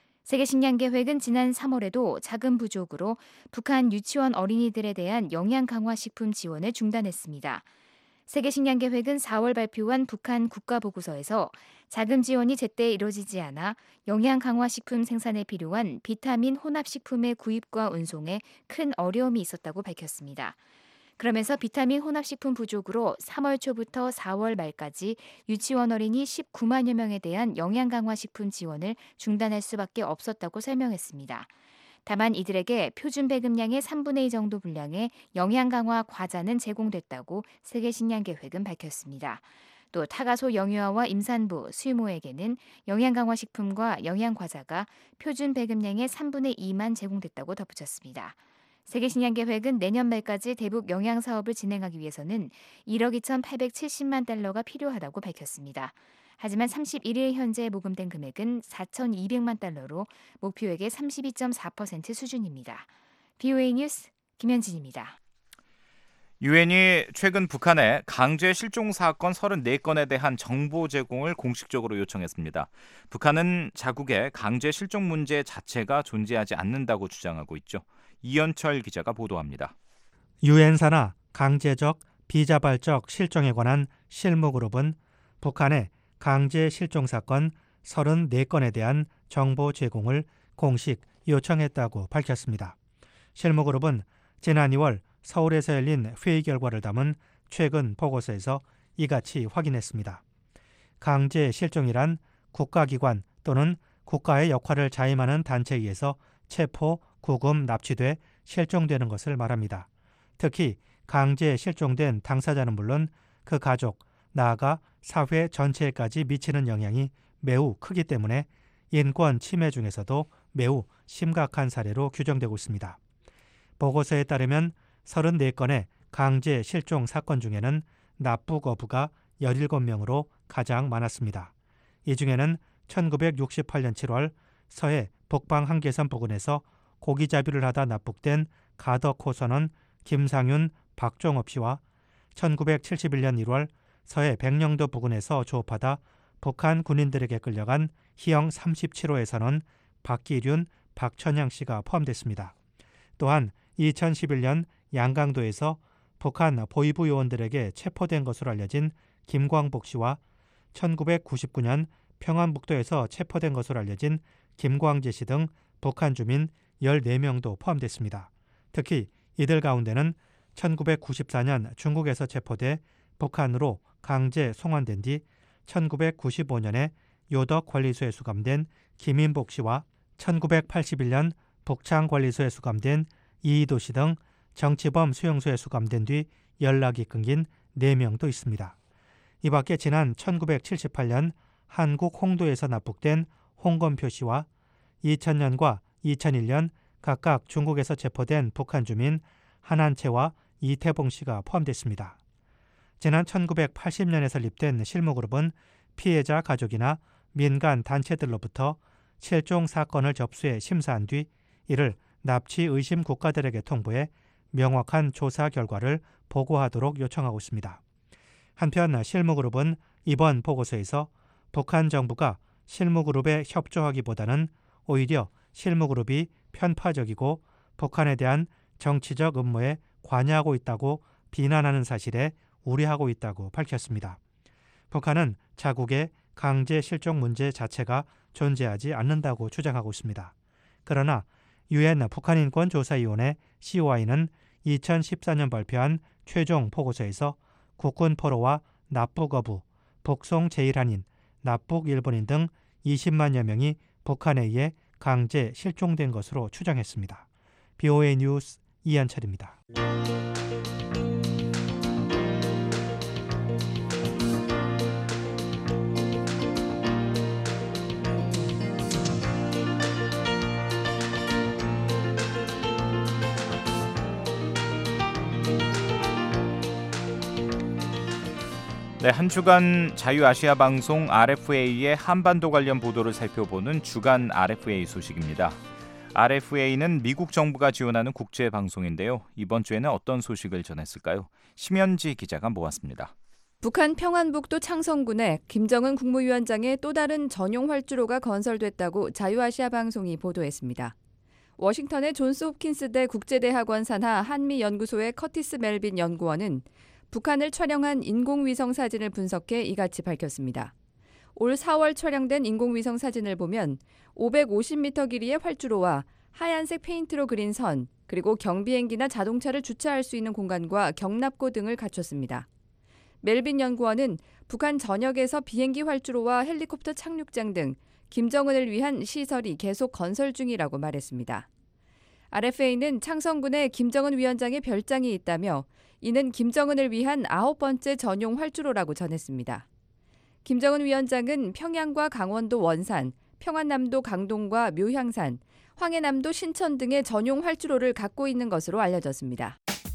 세계식량계획은 지난 삼월에도 자금 부족으로 북한 유치원 어린이들에 대한 영양 강화 식품 지원을 중단했습니다. 세계식량계획은 사월 발표한 북한 국가보고서에서 자금 지원이 제때 이뤄지지 않아 영양 강화 식품 생산에 필요한 비타민 혼합식품의 구입과 운송에 큰 어려움이 있었다고 밝혔습니다. 그러면서 비타민 혼합식품 부족으로 삼월 초부터 사월 말까지 유치원 어린이 십구만여 명에 대한 영양 강화 식품 지원을 중단할 수밖에 없었다고 설명했습니다. 다만 이들에게 표준 배급량의 삼분의 이 정도 분량의 영양 강화 과자는 제공됐다고 세계식량계획은 밝혔습니다. 또 타가소 영유아와 임산부, 수유모에게는 영양 강화 식품과 영양 과자가 표준 배급량의 삼분의 이만 제공됐다고 덧붙였습니다. 세계식량계획은 내년 말까지 대북 영양 사업을 진행하기 위해서는 일억 이천팔백칠십만 달러가 필요하다고 밝혔습니다. 하지만 삼십일일 현재 모금된 금액은 사천이백만 달러로 목표액의 삼십이 점 사 퍼센트 수준입니다. 비오에이 뉴스 김현진입니다. 유엔이 최근 북한의 강제 실종 사건 서른네 건에 대한 정보 제공을 공식적으로 요청했습니다. 북한은 자국의 강제 실종 문제 자체가 존재하지 않는다고 주장하고 있죠. 이현철 기자가 보도합니다. 유엔 산하 강제적, 비자발적 실종에 관한 실무그룹은 북한의 강제 실종 사건 서른네 건에 대한 정보 제공을 공식 요청했다고 밝혔습니다. 실무그룹은 지난 이월 서울에서 열린 회의 결과를 담은 최근 보고서에서 이같이 확인했습니다. 강제 실종이란 국가기관 또는 국가의 역할을 자임하는 단체에 의해서 체포, 구금, 납치돼 실종되는 것을 말합니다. 특히 강제 실종된 당사자는 물론 그 가족, 나아가 사회 전체에까지 미치는 영향이 매우 크기 때문에 인권 침해 중에서도 매우 심각한 사례로 규정되고 있습니다. 보고서에 따르면 서른네 건의 강제 실종 사건 중에는 납북 어부가 열일곱 명으로 가장 많았습니다. 이 중에는 천구백육십팔년 칠월 서해 북방 한계선 부근에서 고기잡이를 하다 납북된 가덕 호선원 김상윤, 박종업 씨와 천구백칠십일 년 일월 서해 백령도 부근에서 조업하다 북한 군인들에게 끌려간 희영 삼십칠 호에서는 박기륜, 박천양 씨가 포함됐습니다. 또한 이천십일 년 양강도에서 북한 보위부 요원들에게 체포된 것으로 알려진 김광복 씨와 천구백구십구 년 평안북도에서 체포된 것으로 알려진 김광재 씨 등 북한 주민 열네 명도 포함됐습니다. 특히 이들 가운데는 천구백구십사 년 중국에서 체포돼 북한으로 강제 송환된 뒤 천구백구십오 년에 요덕 관리소에 수감된 김인복 씨와 천구백팔십일 년 북창 관리소에 수감된 이희도 씨 등 정치범 수용소에 수감된 뒤 연락이 끊긴 네 명도 있습니다. 이 밖에 지난 천구백칠십팔 년 한국 홍도에서 납북된 홍건표 씨와 이천 년과 이천일 년 각각 중국에서 체포된 북한 주민 한한채와 이태봉 씨가 포함됐습니다. 지난 천구백팔십 년에 설립된 실무그룹은 피해자 가족이나 민간 단체들로부터 실종 사건을 접수해 심사한 뒤 이를 납치 의심 국가들에게 통보해 명확한 조사 결과를 보고하도록 요청하고 있습니다. 한편 실무그룹은 이번 보고서에서 북한 정부가 실무그룹에 협조하기보다는 오히려 실무그룹이 편파적이고 북한에 대한 정치적 음모에 관여하고 있다고 비난하는 사실에 우려하고 있다고 밝혔습니다. 북한은 자국의 강제 실종 문제 자체가 존재하지 않는다고 주장하고 있습니다. 그러나 유엔 북한인권조사위원회 씨오아이는 이천십사 년 발표한 최종 보고서에서 국군 포로와 납북 어부, 북송 제일한인, 납북 일본인 등 이십만여 명이 북한에 의해 강제 실종된 것으로 추정했습니다. 비오에이 뉴스 이한철입니다. 네, 한 주간 자유아시아 방송 알에프에이의 한반도 관련 보도를 살펴보는 주간 알에프에이 소식입니다. 알에프에이는 미국 정부가 지원하는 국제 방송인데요. 이번 주에는 어떤 소식을 전했을까요? 심현지 기자가 모았습니다. 북한 평안북도 창성군에 김정은 국무위원장의 또 다른 전용 활주로가 건설됐다고 자유아시아 방송이 보도했습니다. 워싱턴의 존스 홉킨스대 국제대학원 산하 한미연구소의 커티스 멜빈 연구원은 북한을 촬영한 인공위성 사진을 분석해 이같이 밝혔습니다. 올 사월 촬영된 인공위성 사진을 보면 오백오십 미터 길이의 활주로와 하얀색 페인트로 그린 선, 그리고 경비행기나 자동차를 주차할 수 있는 공간과 경납고 등을 갖췄습니다. 멜빈 연구원은 북한 전역에서 비행기 활주로와 헬리콥터 착륙장 등 김정은을 위한 시설이 계속 건설 중이라고 말했습니다. 알에프에이는 창성군에 김정은 위원장의 별장이 있다며 이는 김정은을 위한 아홉 번째 전용 활주로라고 전했습니다. 김정은 위원장은 평양과 강원도 원산, 평안남도 강동과 묘향산, 황해남도 신천 등의 전용 활주로를 갖고 있는 것으로 알려졌습니다.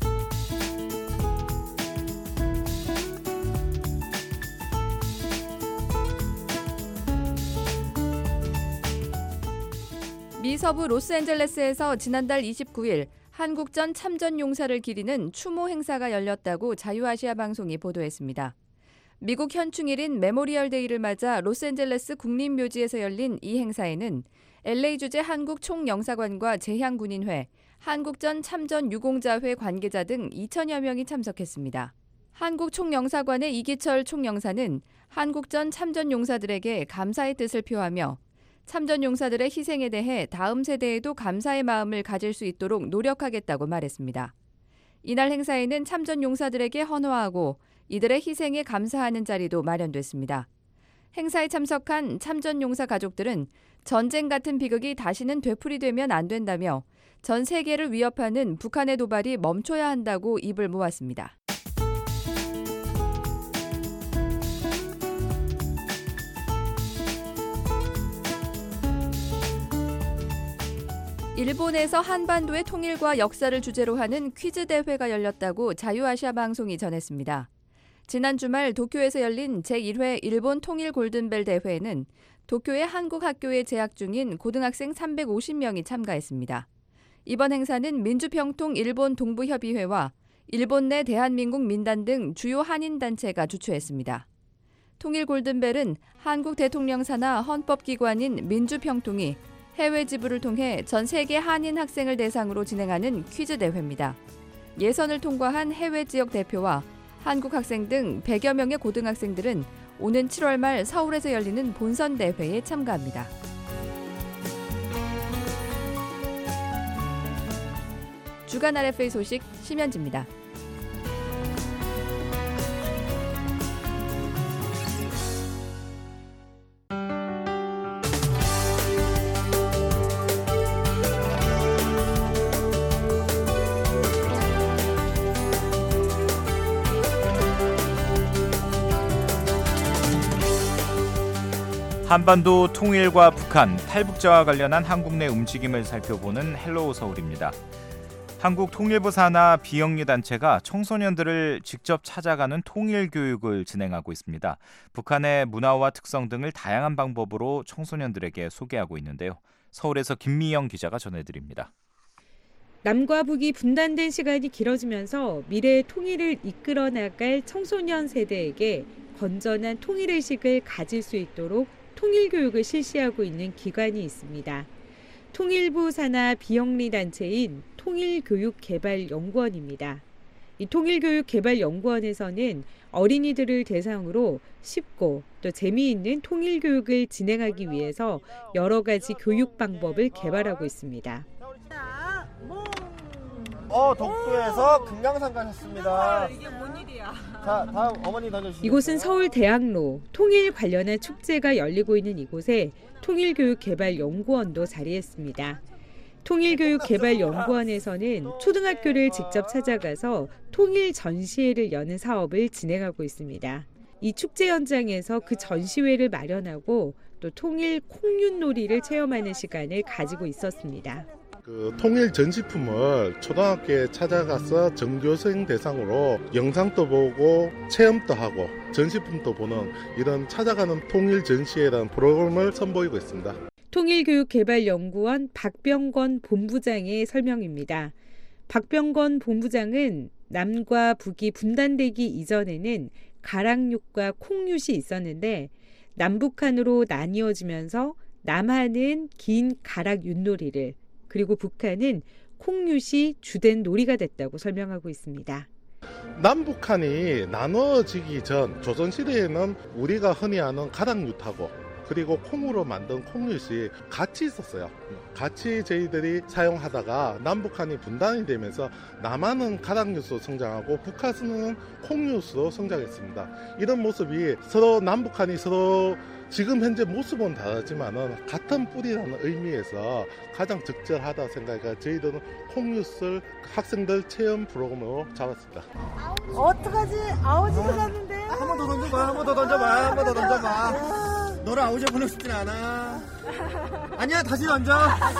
미 서부 로스앤젤레스에서 지난달 이십구일 한국전 참전용사를 기리는 추모 행사가 열렸다고 자유아시아 방송이 보도했습니다. 미국 현충일인 메모리얼 데이를 맞아 로스앤젤레스 국립묘지에서 열린 이 행사에는 엘에이 주재 한국 총영사관과 재향군인회, 한국전 참전 유공자회 관계자 등 이천여 명이 참석했습니다. 한국 총영사관의 이기철 총영사는 한국전 참전용사들에게 감사의 뜻을 표하며 참전용사들의 희생에 대해 다음 세대에도 감사의 마음을 가질 수 있도록 노력하겠다고 말했습니다. 이날 행사에는 참전용사들에게 헌화하고 이들의 희생에 감사하는 자리도 마련됐습니다. 행사에 참석한 참전용사 가족들은 전쟁 같은 비극이 다시는 되풀이되면 안 된다며 전 세계를 위협하는 북한의 도발이 멈춰야 한다고 입을 모았습니다. 일본에서 한반도의 통일과 역사를 주제로 하는 퀴즈 대회가 열렸다고 자유아시아 방송이 전했습니다. 지난 주말 도쿄에서 열린 제일 회 일본 통일 골든벨 대회에는 도쿄의 한국 학교에 재학 중인 고등학생 삼백오십 명이 참가했습니다. 이번 행사는 민주평통 일본 동부협의회와 일본 내 대한민국 민단 등 주요 한인단체가 주최했습니다. 통일 골든벨은 한국 대통령 산하 헌법기관인 민주평통이 해외 지부를 통해 전 세계 한인 학생을 대상으로 진행하는 퀴즈 대회입니다. 예선을 통과한 해외 지역 대표와 한국 학생 등 백여 명의 고등학생들은 오는 칠월 말 서울에서 열리는 본선 대회에 참가합니다. 주간 알에프에이 소식 심현지입니다. 한반도 통일과 북한, 탈북자와 관련한 한국 내 움직임을 살펴보는 헬로우 서울입니다. 한국 통일부 산하 비영리 단체가 청소년들을 직접 찾아가는 통일 교육을 진행하고 있습니다. 북한의 문화와 특성 등을 다양한 방법으로 청소년들에게 소개하고 있는데요. 서울에서 김미영 기자가 전해드립니다. 남과 북이 분단된 시간이 길어지면서 미래의 통일을 이끌어 나갈 청소년 세대에게 건전한 통일의식을 가질 수 있도록 통일교육을 실시하고 있는 기관이 있습니다. 통일부 산하 비영리 단체인 통일교육개발연구원입니다. 이 통일교육개발연구원에서는 어린이들을 대상으로 쉽고 또 재미있는 통일교육을 진행하기 위해서 여러 가지 교육 방법을 개발하고 있습니다. 어, 독도에서 금강산 가셨습니다. 이게 뭔 일이야? 자, 다음 어머니 던져주세요. 이곳은 서울 대학로, 통일 관련한 축제가 열리고 있는 이곳에 통일교육개발연구원도 자리했습니다. 통일교육개발연구원에서는 초등학교를 직접 찾아가서 통일 전시회를 여는 사업을 진행하고 있습니다. 이 축제 현장에서 그 전시회를 마련하고 또 통일 콩윷놀이를 체험하는 시간을 가지고 있었습니다. 그 통일 전시품을 초등학교에 찾아가서 전교생 대상으로 영상도 보고 체험도 하고 전시품도 보는 이런 찾아가는 통일 전시회라는 프로그램을 선보이고 있습니다. 통일교육개발연구원 박병권 본부장의 설명입니다. 박병권 본부장은 남과 북이 분단되기 이전에는 가락윷과 콩윷이 있었는데 남북한으로 나뉘어지면서 남한은 긴 가락윷놀이를 그리고 북한은 콩윷이 주된 놀이가 됐다고 설명하고 있습니다. 남북한이 나눠지기 전 조선시대에는 우리가 흔히 아는 가락윷하고 그리고 콩으로 만든 콩윷이 같이 있었어요. 같이 저희들이 사용하다가 남북한이 분단이 되면서 남한은 가락윷으로 성장하고 북한은 콩윷으로 성장했습니다. 이런 모습이 서로 남북한이 서로 지금 현재 모습은 다르지만은 같은 뿌리라는 의미에서 가장 적절하다 생각하니까 저희들은 콩윷을 학생들 체험 프로그램으로 잡았습니다. 어떡하지? 아우지도 갔는데. 한 번 더 던져봐, 한 번 더 던져봐, 한 번 더 던져봐. 너를 아우지 보내고 싶진 않아. 아니야, 다시 던져.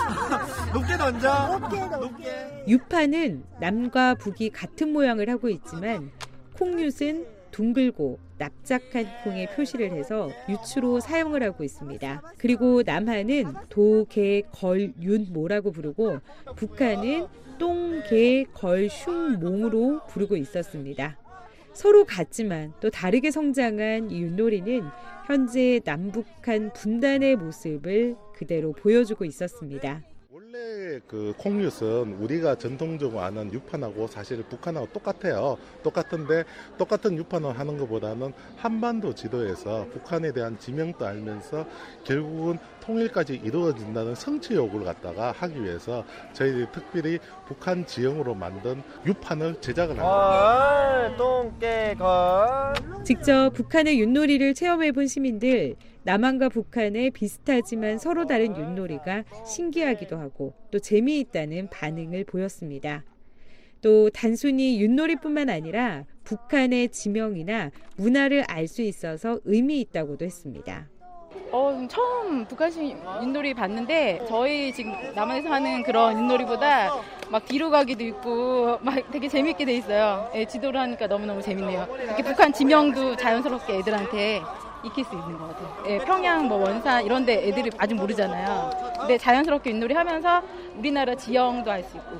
높게 던져. 높게, 높게. 유파는 남과 북이 같은 모양을 하고 있지만 콩윷은 둥글고 납작한 콩에 표시를 해서 유추로 사용을 하고 있습니다. 그리고 남한은 도, 개, 걸, 윤, 모라고 부르고 북한은 똥, 개, 걸, 흉, 몽으로 부르고 있었습니다. 서로 같지만 또 다르게 성장한 이 윷놀이는 현재 남북한 분단의 모습을 그대로 보여주고 있었습니다. 원래 그 콩윷은 우리가 전통적으로 아는 유판하고 사실 북한하고 똑같아요. 똑같은데 똑같은 유판을 하는 것보다는 한반도 지도에서 북한에 대한 지명도 알면서 결국은 통일까지 이루어진다는 성취욕을 갖다가 하기 위해서 저희들이 특별히 북한 지형으로 만든 유판을 제작을 합니다. 똥개걸. 직접 북한의 윷놀이를 체험해본 시민들, 남한과 북한의 비슷하지만 서로 다른 윷놀이가 신기하기도 하고 또 재미있다는 반응을 보였습니다. 또 단순히 윷놀이뿐만 아니라 북한의 지명이나 문화를 알 수 있어서 의미 있다고도 했습니다. 어, 처음 북한식 윷놀이 봤는데 저희 지금 남한에서 하는 그런 윷놀이보다 막 뒤로 가기도 있고 막 되게 재밌게 돼 있어요. 예, 지도를 하니까 너무너무 재밌네요. 이렇게 북한 지명도 자연스럽게 애들한테 익힐 수 있는 것 같아요. 예, 평양, 뭐 원산 이런 데 애들이 아직 모르잖아요. 근데 자연스럽게 윷놀이 하면서 우리나라 지형도 알 수 있고.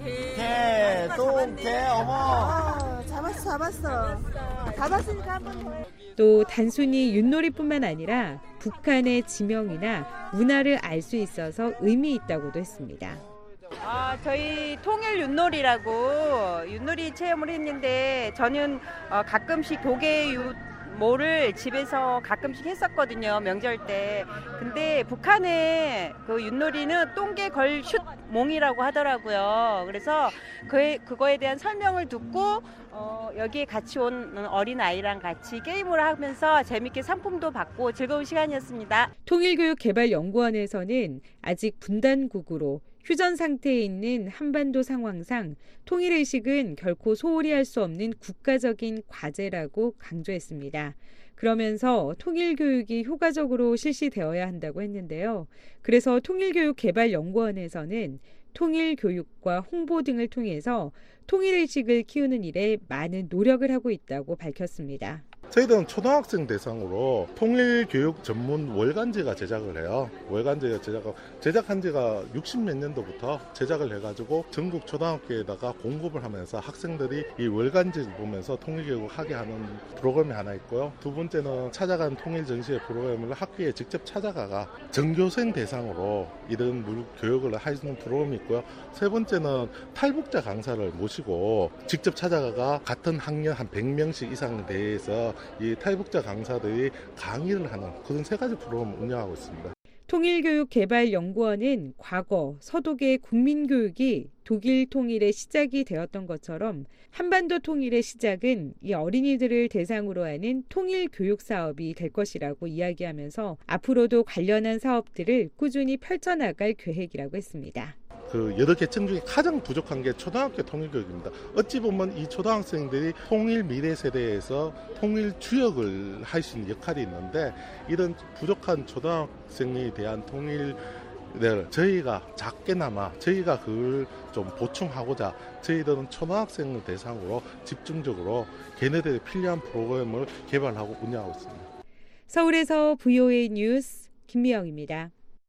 개, 똥, 개, 어머. 어, 잡았어, 잡았어. 잡았으니까 한 번 더 해. 또 단순히 윷놀이뿐만 아니라 북한의 지명이나 문화를 알 수 있어서 의미 있다고도 했습니다. 아, 저희 통일 윷놀이라고 윷놀이 체험을 했는데 저는 어, 가끔씩 도개 윷모를 집에서 가끔씩 했었거든요, 명절 때. 근데 북한의 그 윷놀이는 똥개 걸슛 몽이라고 하더라고요. 그래서 그 그거에 대한 설명을 듣고 어, 여기에 같이 온 어린 아이랑 같이 게임을 하면서 재밌게 상품도 받고 즐거운 시간이었습니다. 통일교육개발연구원에서는 아직 분단국으로 휴전 상태에 있는 한반도 상황상 통일의식은 결코 소홀히 할 수 없는 국가적인 과제라고 강조했습니다. 그러면서 통일교육이 효과적으로 실시되어야 한다고 했는데요. 그래서 통일교육개발연구원에서는 통일교육과 홍보 등을 통해서 통일의식을 키우는 일에 많은 노력을 하고 있다고 밝혔습니다. 저희들은 초등학생 대상으로 통일교육 전문 월간지가 제작을 해요. 월간지가 제작하고 제작한 지가 육십몇 년도부터 제작을 해가지고 전국 초등학교에다가 공급을 하면서 학생들이 이 월간지를 보면서 통일교육을 하게 하는 프로그램이 하나 있고요. 두 번째는 찾아간 통일전시회 프로그램을 학교에 직접 찾아가가 전교생 대상으로 이런 교육을 하는 프로그램이 있고요. 세 번째는 탈북자 강사를 모시고 직접 찾아가가 같은 학년 한 백 명씩 이상에 대해서 이 탈북자 강사들이 강의를 하는 그런 세 가지 프로그램을 운영하고 있습니다. 통일교육개발연구원은 과거 서독의 국민교육이 독일 통일의 시작이 되었던 것처럼 한반도 통일의 시작은 이 어린이들을 대상으로 하는 통일교육 사업이 될 것이라고 이야기하면서 앞으로도 관련한 사업들을 꾸준히 펼쳐나갈 계획이라고 했습니다. 그 여러 계층 중에 가장 부족한 게 초등학교 통일교육입니다. 어찌 보면 이 초등학생들이 통일 미래 세대에서 통일 주역을 할 수 있는 역할이 있는데 이런 부족한 초등학생에 대한 통일을 저희가 작게나마 저희가 그걸 좀 보충하고자 저희들은 초등학생을 대상으로 집중적으로 걔네들이 필요한 프로그램을 개발하고 운영하고 있습니다. 서울에서 브이오에이 뉴스 김미영입니다.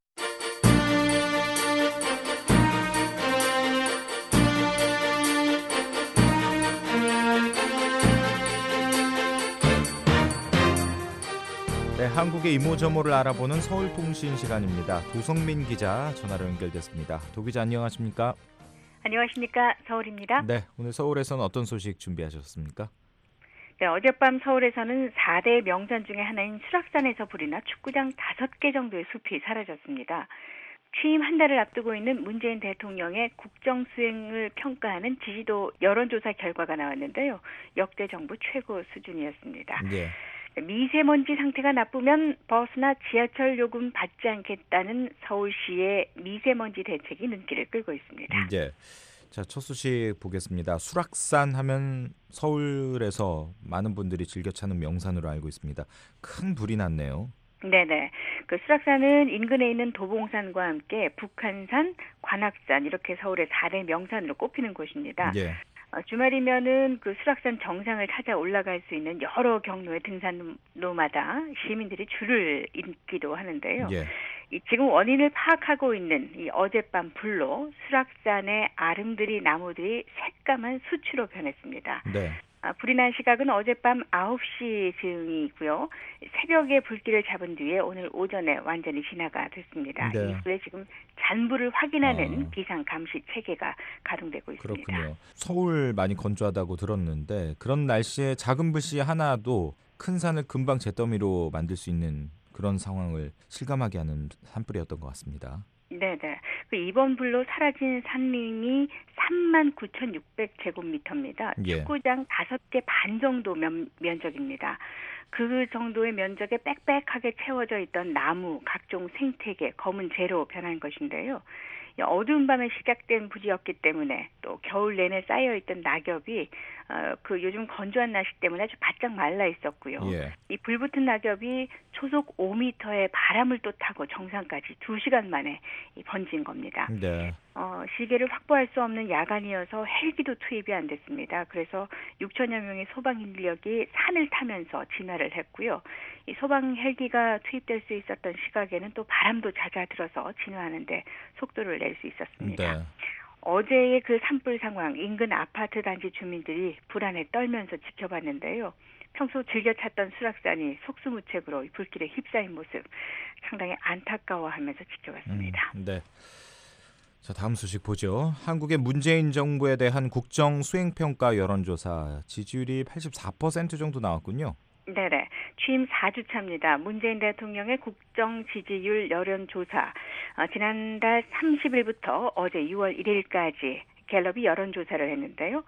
네, 한국의 이모저모를 알아보는 서울통신 시간입니다. 도성민 기자 전화로 연결됐습니다. 도 기자 안녕하십니까? 안녕하십니까? 서울입니다. 네, 오늘 서울에서는 어떤 소식 준비하셨습니까? 네, 어젯밤 서울에서는 사 대 명산 중에 하나인 수락산에서 불이 나 축구장 다섯 개 정도의 숲이 사라졌습니다. 취임 한 달을 앞두고 있는 문재인 대통령의 국정 수행을 평가하는 지지도 여론조사 결과가 나왔는데요. 역대 정부 최고 수준이었습니다. 네. 미세먼지 상태가 나쁘면 버스나 지하철 요금 받지 않겠다는 서울시의 미세먼지 대책이 눈길을 끌고 있습니다. 네. 자, 첫 소식 보겠습니다. 수락산 하면 서울에서 많은 분들이 즐겨 찾는 명산으로 알고 있습니다. 큰 불이 났네요. 네네. 그 수락산은 인근에 있는 도봉산과 함께 북한산, 관악산 이렇게 서울의 사 대 명산으로 꼽히는 곳입니다. 예. 주말이면은 그 수락산 정상을 찾아 올라갈 수 있는 여러 경로의 등산로마다 시민들이 줄을 잇기도 하는데요. 예. 이 지금 원인을 파악하고 있는 이 어젯밤 불로 수락산의 아름드리 나무들이 새까만 수치로 변했습니다. 네. 아, 불이 난 시각은 어젯밤 아홉 시 즈음이고요. 새벽에 불길을 잡은 뒤에 오늘 오전에 완전히 진화가 됐습니다. 네. 이후에 지금 잔불을 확인하는 아. 비상 감시 체계가 가동되고 있습니다. 그렇군요. 서울 많이 건조하다고 들었는데 그런 날씨에 작은 불씨 하나도 큰 산을 금방 잿더미로 만들 수 있는 그런 상황을 실감하게 하는 산불이었던 것 같습니다. 네네. 그 이번 불로 사라진 산림이 삼만 구천육백 제곱미터입니다. 예. 축구장 다섯 개 반 정도 면, 면적입니다. 그 정도의 면적에 빽빽하게 채워져 있던 나무, 각종 생태계, 검은 재로 변한 것인데요. 어두운 밤에 시작된 불이었기 때문에 또 겨울 내내 쌓여있던 낙엽이 어, 그 요즘 건조한 날씨 때문에 아주 바짝 말라 있었고요. 예. 이 불붙은 낙엽이 초속 오 미터의 바람을 또 타고 정상까지 두 시간 만에 이 번진 겁니다. 네. 어, 시계를 확보할 수 없는 야간이어서 헬기도 투입이 안 됐습니다. 그래서 육천여 명의 소방 인력이 산을 타면서 진화를 했고요. 이 소방 헬기가 투입될 수 있었던 시각에는 또 바람도 잦아들어서 진화하는데 속도를 낼 수 있었습니다. 네. 어제의 그 산불 상황 인근 아파트 단지 주민들이 불안에 떨면서 지켜봤는데요. 평소 즐겨 찾던 수락산이 속수무책으로 불길에 휩싸인 모습 상당히 안타까워하면서 지켜봤습니다. 음, 네. 자, 다음 소식 보죠. 한국의 문재인 정부에 대한 국정 수행평가 여론조사 지지율이 팔십사 퍼센트 정도 나왔군요. 네네. 취임 사 주 차입니다. 문재인 대통령의 국정 지지율 여론조사. 어, 지난달 삼십 일부터 어제 유월 일일까지 갤럽이 여론조사를 했는데요.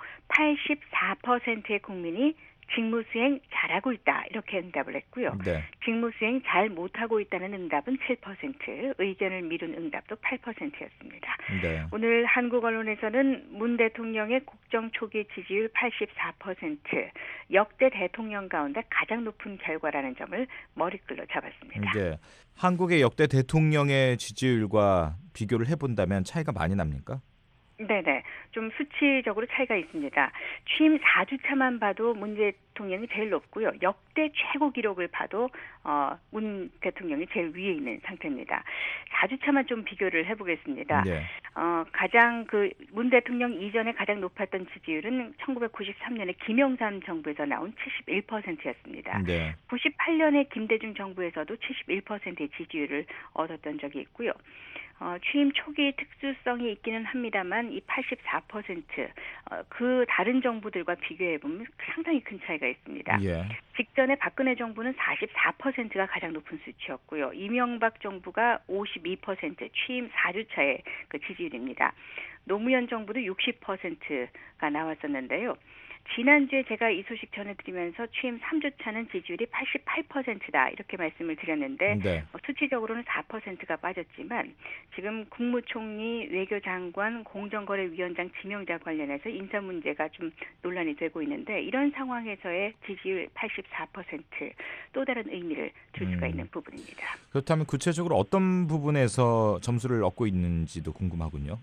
팔십사 퍼센트의 국민이 직무수행 잘하고 있다 이렇게 응답을 했고요. 네. 직무수행 잘 못하고 있다는 응답은 칠 퍼센트, 의견을 미룬 응답도 팔 퍼센트였습니다. 네. 오늘 한국 언론에서는 문 대통령의 국정 초기 지지율 팔십사 퍼센트, 역대 대통령 가운데 가장 높은 결과라는 점을 머리글로 잡았습니다. 네. 한국의 역대 대통령의 지지율과 비교를 해본다면 차이가 많이 납니까? 네네. 좀 수치적으로 차이가 있습니다. 취임 사 주 차만 봐도 문 대통령이 제일 높고요. 역대 최고 기록을 봐도 어, 문 대통령이 제일 위에 있는 상태입니다. 사 주 차만 좀 비교를 해보겠습니다. 네. 어, 가장 그 문 대통령 이전에 가장 높았던 지지율은 천구백구십삼 년에 김영삼 정부에서 나온 칠십일 퍼센트였습니다. 네. 구십팔 년에 김대중 정부에서도 칠십일 퍼센트의 지지율을 얻었던 적이 있고요. 어, 취임 초기 특수성이 있기는 합니다만 이 팔십사 퍼센트 어, 그 다른 정부들과 비교해 보면 상당히 큰 차이가 있습니다. 예. 직전에 박근혜 정부는 사십사 퍼센트가 가장 높은 수치였고요. 이명박 정부가 오십이 퍼센트 취임 사 주 차의 그 지지율입니다. 노무현 정부도 육십 퍼센트가 나왔었는데요. 지난주에 제가 이 소식 전해드리면서 취임 삼 주 차는 지지율이 팔십팔 퍼센트다 이렇게 말씀을 드렸는데 네. 어, 수치적으로는 사 퍼센트가 빠졌지만 지금 국무총리, 외교장관, 공정거래위원장 지명자 관련해서 인사 문제가 좀 논란이 되고 있는데 이런 상황에서의 지지율 팔십사 퍼센트 또 다른 의미를 둘 수가 음. 있는 부분입니다. 그렇다면 구체적으로 어떤 부분에서 점수를 얻고 있는지도 궁금하군요.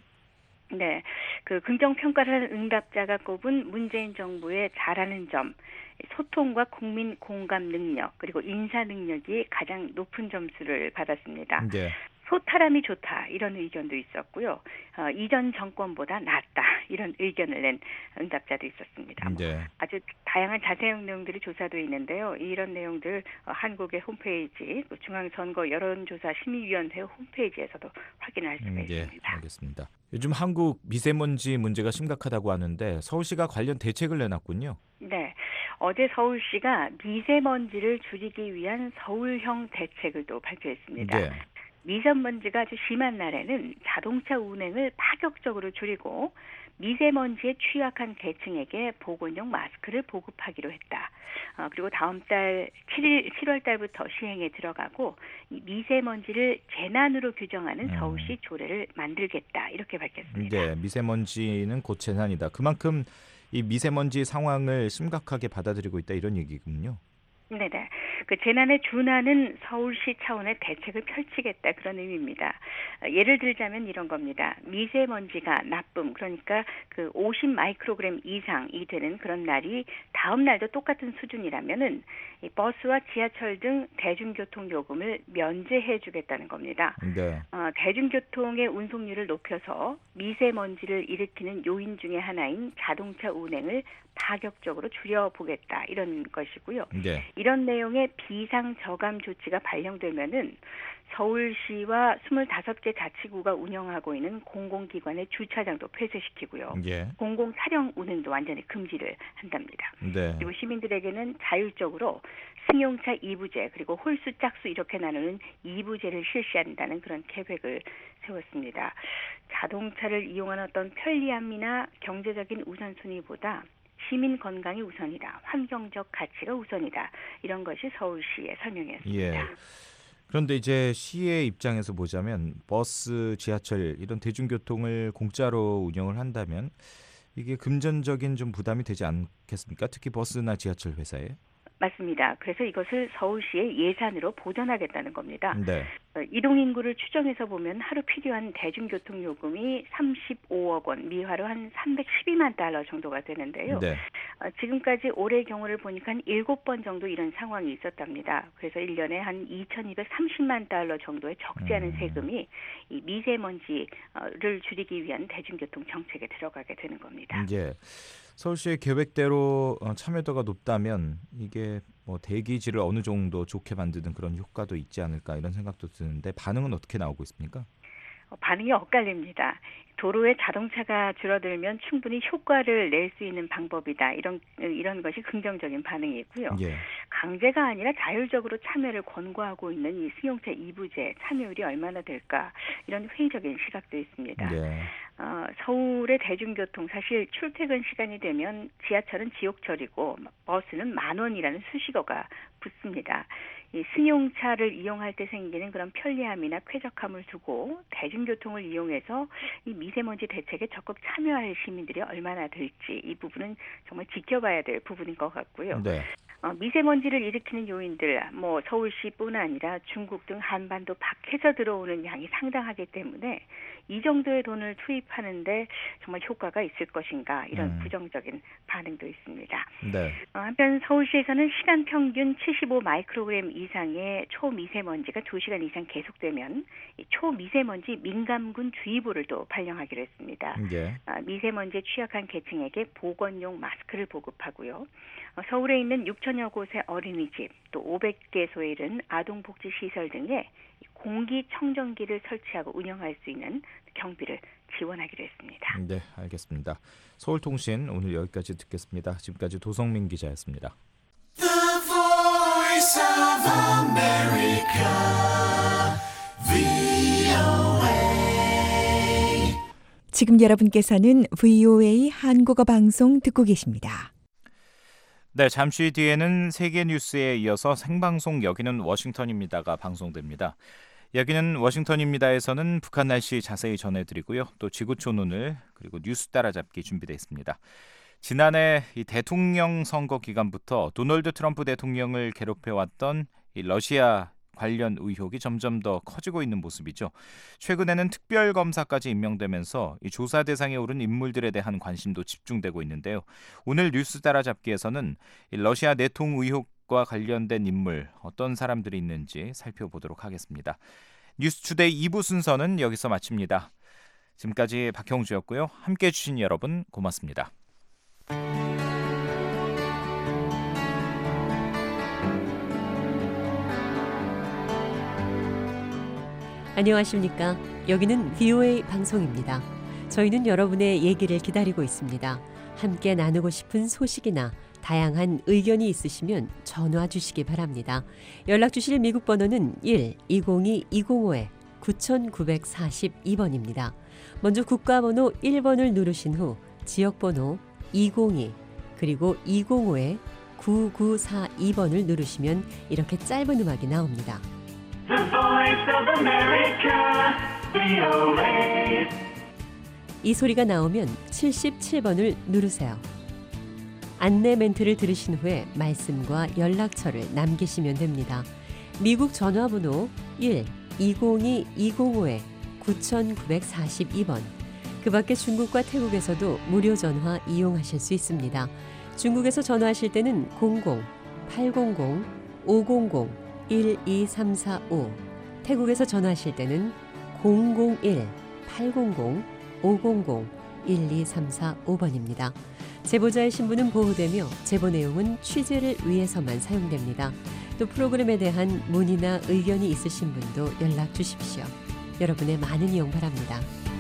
네, 그 긍정평가를 한 응답자가 꼽은 문재인 정부의 잘하는 점, 소통과 국민 공감 능력, 그리고 인사 능력이 가장 높은 점수를 받았습니다. 네. 소탈함이 좋다 이런 의견도 있었고요. 어, 이전 정권보다 낫다 이런 의견을 낸 응답자도 있었습니다. 네. 아주 다양한 자세한 내용들이 조사되어 있는데요. 이런 내용들 어, 한국의 홈페이지 중앙선거 여론조사 심의위원회 홈페이지에서도 확인할 수가 음, 예, 있습니다. 알겠습니다. 요즘 한국 미세먼지 문제가 심각하다고 하는데 서울시가 관련 대책을 내놨군요. 네, 어제 서울시가 미세먼지를 줄이기 위한 서울형 대책을 또 발표했습니다. 네. 미세먼지가 아주 심한 날에는 자동차 운행을 파격적으로 줄이고 미세먼지에 취약한 계층에게 보건용 마스크를 보급하기로 했다. 어, 그리고 다음 달 칠일, 칠월 달부터 시행에 들어가고 이 미세먼지를 재난으로 규정하는 음. 서울시 조례를 만들겠다. 이렇게 밝혔습니다. 네, 미세먼지는 곧 재난이다. 그만큼 이 미세먼지 상황을 심각하게 받아들이고 있다 이런 얘기군요. 네네. 그 재난에 준하는 서울시 차원의 대책을 펼치겠다 그런 의미입니다. 예를 들자면 이런 겁니다. 미세먼지가 나쁨 그러니까 그 오십 마이크로그램 이상이 되는 그런 날이 다음 날도 똑같은 수준이라면은 이 버스와 지하철 등 대중교통 요금을 면제해 주겠다는 겁니다. 네. 어, 대중교통의 운송률을 높여서 미세먼지를 일으키는 요인 중에 하나인 자동차 운행을 파격적으로 줄여보겠다 이런 것이고요. 네. 이런 내용의 비상 저감 조치가 발령되면은 서울시와 스물다섯 개 자치구가 운영하고 있는 공공기관의 주차장도 폐쇄시키고요. 예. 공공 차량 운행도 완전히 금지를 한답니다. 네. 그리고 시민들에게는 자율적으로 승용차 이 부제 그리고 홀수 짝수 이렇게 나누는 이 부제를 실시한다는 그런 계획을 세웠습니다. 자동차를 이용하는 어떤 편리함이나 경제적인 우선순위보다 시민 건강이 우선이다. 환경적 가치가 우선이다. 이런 것이 서울시의 설명이었습니다. 예. 그런데 이제 시의 입장에서 보자면 버스, 지하철 이런 대중교통을 공짜로 운영을 한다면 이게 금전적인 좀 부담이 되지 않겠습니까? 특히 버스나 지하철 회사에. 맞습니다. 그래서 이것을 서울시의 예산으로 보전하겠다는 겁니다. 네. 이동 인구를 추정해서 보면 하루 필요한 대중교통 요금이 삼십오억 원, 미화로 한 삼백십이만 달러 정도가 되는데요. 네. 어, 지금까지 올해 경우를 보니까 한 일곱 번 정도 이런 상황이 있었답니다. 그래서 일 년에 한 이천이백삼십만 달러 정도의 적지 않은 세금이 이 미세먼지를 줄이기 위한 대중교통 정책에 들어가게 되는 겁니다. 예. 서울시의 계획대로 참여도가 높다면 이게 뭐 대기질을 어느 정도 좋게 만드는 그런 효과도 있지 않을까 이런 생각도 드는데 반응은 어떻게 나오고 있습니까? 반응이 엇갈립니다. 도로에 자동차가 줄어들면 충분히 효과를 낼 수 있는 방법이다. 이런 이런 것이 긍정적인 반응이고요. 예. 강제가 아니라 자율적으로 참여를 권고하고 있는 이 승용차 이부제 참여율이 얼마나 될까 이런 회의적인 시각도 있습니다. 예. 어, 서울의 대중교통 사실 출퇴근 시간이 되면 지하철은 지옥철이고 버스는 만 원이라는 수식어가 붙습니다. 이 승용차를 이용할 때 생기는 그런 편리함이나 쾌적함을 두고 대중교통을 이용해서 이 미세먼지 대책에 적극 참여할 시민들이 얼마나 될지 이 부분은 정말 지켜봐야 될 부분인 것 같고요. 네. 어, 미세먼지를 일으키는 요인들, 뭐 서울시뿐 아니라 중국 등 한반도 밖에서 들어오는 양이 상당하기 때문에 이 정도의 돈을 투입하는데 정말 효과가 있을 것인가 이런 음. 부정적인 반응도 있습니다. 네. 어, 한편 서울시에서는 시간 평균 칠십오 마이크로그램 이상의 초미세먼지가 두 시간 이상 계속되면 이 초미세먼지 민감군 주의보를 또 발령하기로 했습니다. 네. 어, 미세먼지에 취약한 계층에게 보건용 마스크를 보급하고요. 어, 서울에 있는 육천여 곳의 어린이집, 또 오백 개소에 이른 아동복지시설 등에 공기청정기를 설치하고 운영할 수 있는 경비를 지원하기로 했습니다. 네, 알겠습니다. 서울통신 오늘 여기까지 듣겠습니다. 지금까지 도성민 기자였습니다. The Voice of America, 브이오에이. 지금 여러분께서는 브이오에이 한국어 방송 듣고 계십니다. 네, 잠시 뒤에는 세계 뉴스에 이어서 생방송 여기는 워싱턴입니다가 방송됩니다. 여기는 워싱턴입니다에서는 북한 날씨 자세히 전해드리고요. 또 지구촌 오늘 그리고 뉴스 따라잡기 준비되어 있습니다. 지난해 이 대통령 선거 기간부터 도널드 트럼프 대통령을 괴롭혀왔던 이 러시아 관련 의혹이 점점 더 커지고 있는 모습이죠. 최근에는 특별검사까지 임명되면서 이 조사 대상에 오른 인물들에 대한 관심도 집중되고 있는데요. 오늘 뉴스 따라잡기에서는 이 러시아 내통 의혹과 관련된 인물 어떤 사람들이 있는지 살펴보도록 하겠습니다. 뉴스투데이 이 부 순서는 여기서 마칩니다. 지금까지 박형주였고요. 함께해 주신 여러분 고맙습니다. 안녕하십니까. 여기는 브이오에이 방송입니다. 저희는 여러분의 얘기를 기다리고 있습니다. 함께 나누고 싶은 소식이나 다양한 의견이 있으시면 전화 주시기 바랍니다. 연락 주실 미국 번호는 일 이공이 이공오 구구사이 번입니다. 먼저 국가번호 일 번을 누르신 후 지역번호 이공이 그리고 이공오 구구사이 번을 누르시면 이렇게 짧은 음악이 나옵니다. The Voice of America, 브이오에이. 이 소리가 나오면 칠십칠 번을 누르세요. 안내 멘트를 들으신 후에 말씀과 연락처를 남기시면 됩니다. 미국 전화번호 일 이공이 이공오 구구사이 번. 그 밖에 중국과 태국에서도 무료 전화 이용하실 수 있습니다. 중국에서 전화하실 때는 공공 팔공공 오공공 일이삼사오, 태국에서 전화하실 때는 공공일 팔공공 오공공 일이삼사오 번입니다. 제보자의 신분은 보호되며 제보 내용은 취재를 위해서만 사용됩니다. 또 프로그램에 대한 문의나 의견이 있으신 분도 연락 주십시오. 여러분의 많은 이용 바랍니다.